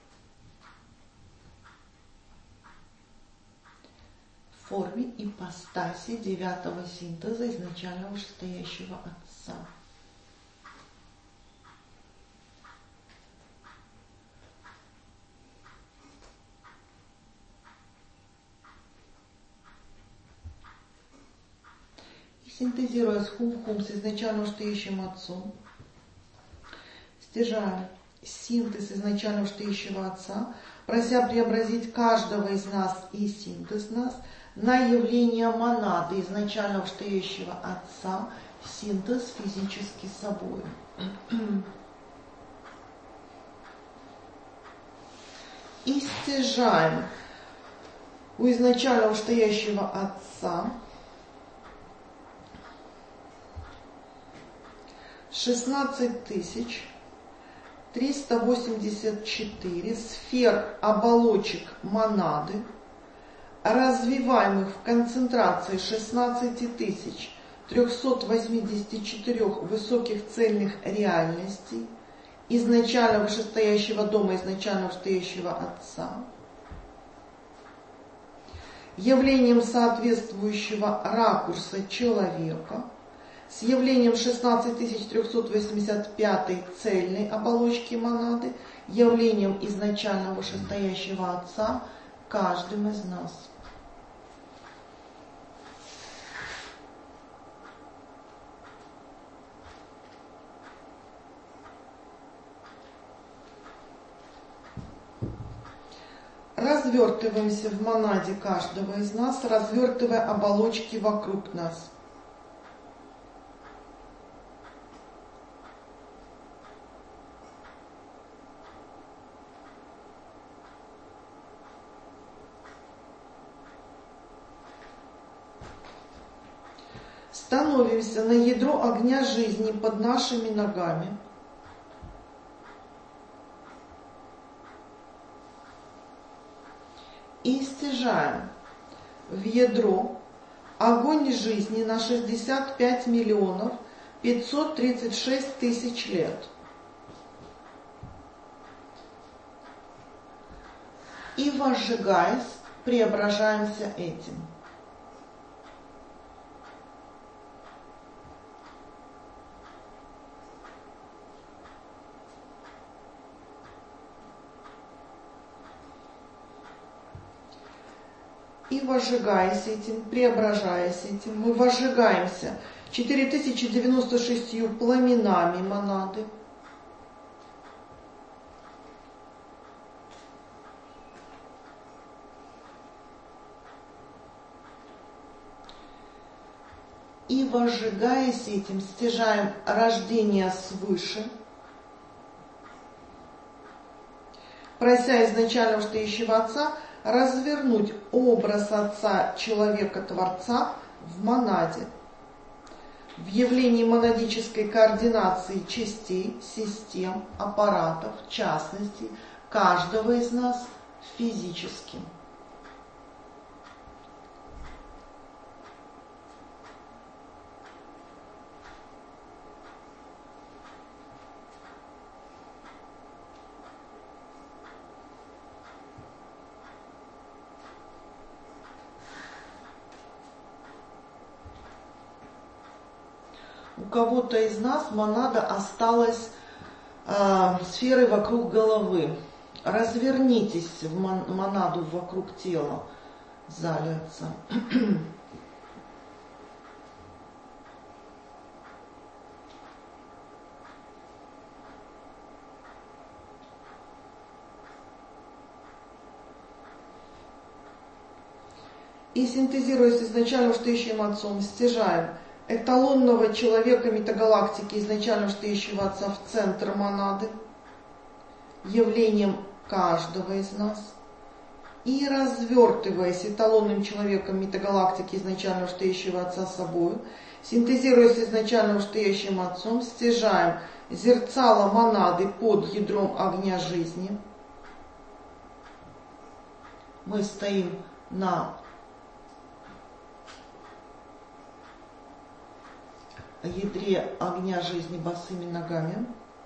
В форме ипостаси девятого синтеза изначально вышестоящего Отца. И синтезируя с хум-хум с изначально вышестоящим Отцом, стяжаем синтез изначально вышестоящего Отца, прося преобразить каждого из нас и синтез нас на явление монады изначально вштеющего Отца, синтез физически собой. И стяжаем у изначально вштеющего Отца шестнадцать тысяч триста восемьдесят четыре сфер оболочек монады, развиваемых в концентрации шестнадцать тысяч триста восемьдесят четыре высоких цельных реальностей, изначально вышестоящего Дома, изначально вышестоящего Отца, явлением соответствующего ракурса человека, с явлением шестнадцать тысяч триста восемьдесят пять цельной оболочки монады, явлением изначально вышестоящего Отца, каждым из нас. Развертываемся в монаде каждого из нас, развертывая оболочки вокруг нас. Становимся на ядро огня жизни под нашими ногами. И стяжаем в ядро огонь жизни на шестьдесят пять миллионов пятьсот тридцать шесть тысяч лет. И, возжигаясь, преображаемся этим. И возжигаясь этим, преображаясь этим, мы возжигаемся четыре тысячи девяносто шестью пламенами монады. И возжигаясь этим, стяжаем рождение свыше, прося изначально стоящего Отца развернуть образ Отца Человека-Творца в монаде, в явлении монадической координации частей, систем, аппаратов, частностей каждого из нас физически. У кого-то из нас монада осталась э, сферой вокруг головы. Развернитесь в монаду вокруг тела в зале Отца. И синтезируясь изначально стоящим Отцом, стяжаем эталонного человека метагалактики, изначально стоящего Отца, в центр монады, явлением каждого из нас, и развертываясь эталонным человеком метагалактики, изначально стоящего Отца, собой, синтезируясь изначально стоящим Отцом, стяжаем зерцало монады под ядром огня жизни. Мы стоим на ядре огня жизни босыми ногами.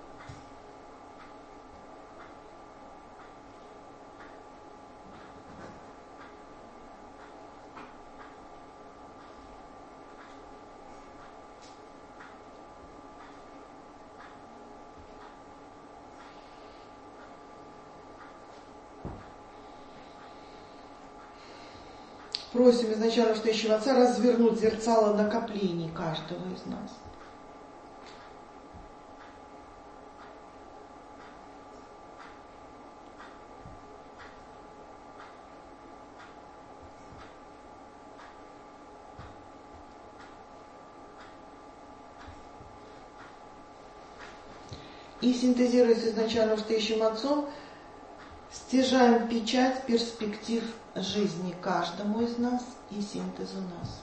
Просим изначально стоящего Отца развернуть зерцало накоплений каждого из нас. И синтезируясь изначально стоящим Отцом, стяжаем печать перспектив жизни каждому из нас и синтезу нас.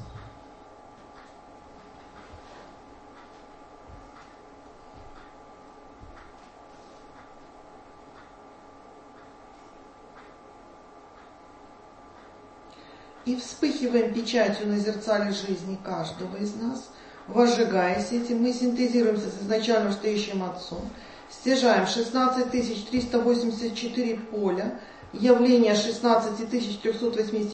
И вспыхиваем печатью на зерцале жизни каждого из нас, возжигаясь этим, мы синтезируемся с изначально стоящим Отцом, стяжаем шестнадцать тысяч триста восемьдесят четыре поля, явление шестнадцать тысяч триста восемьдесят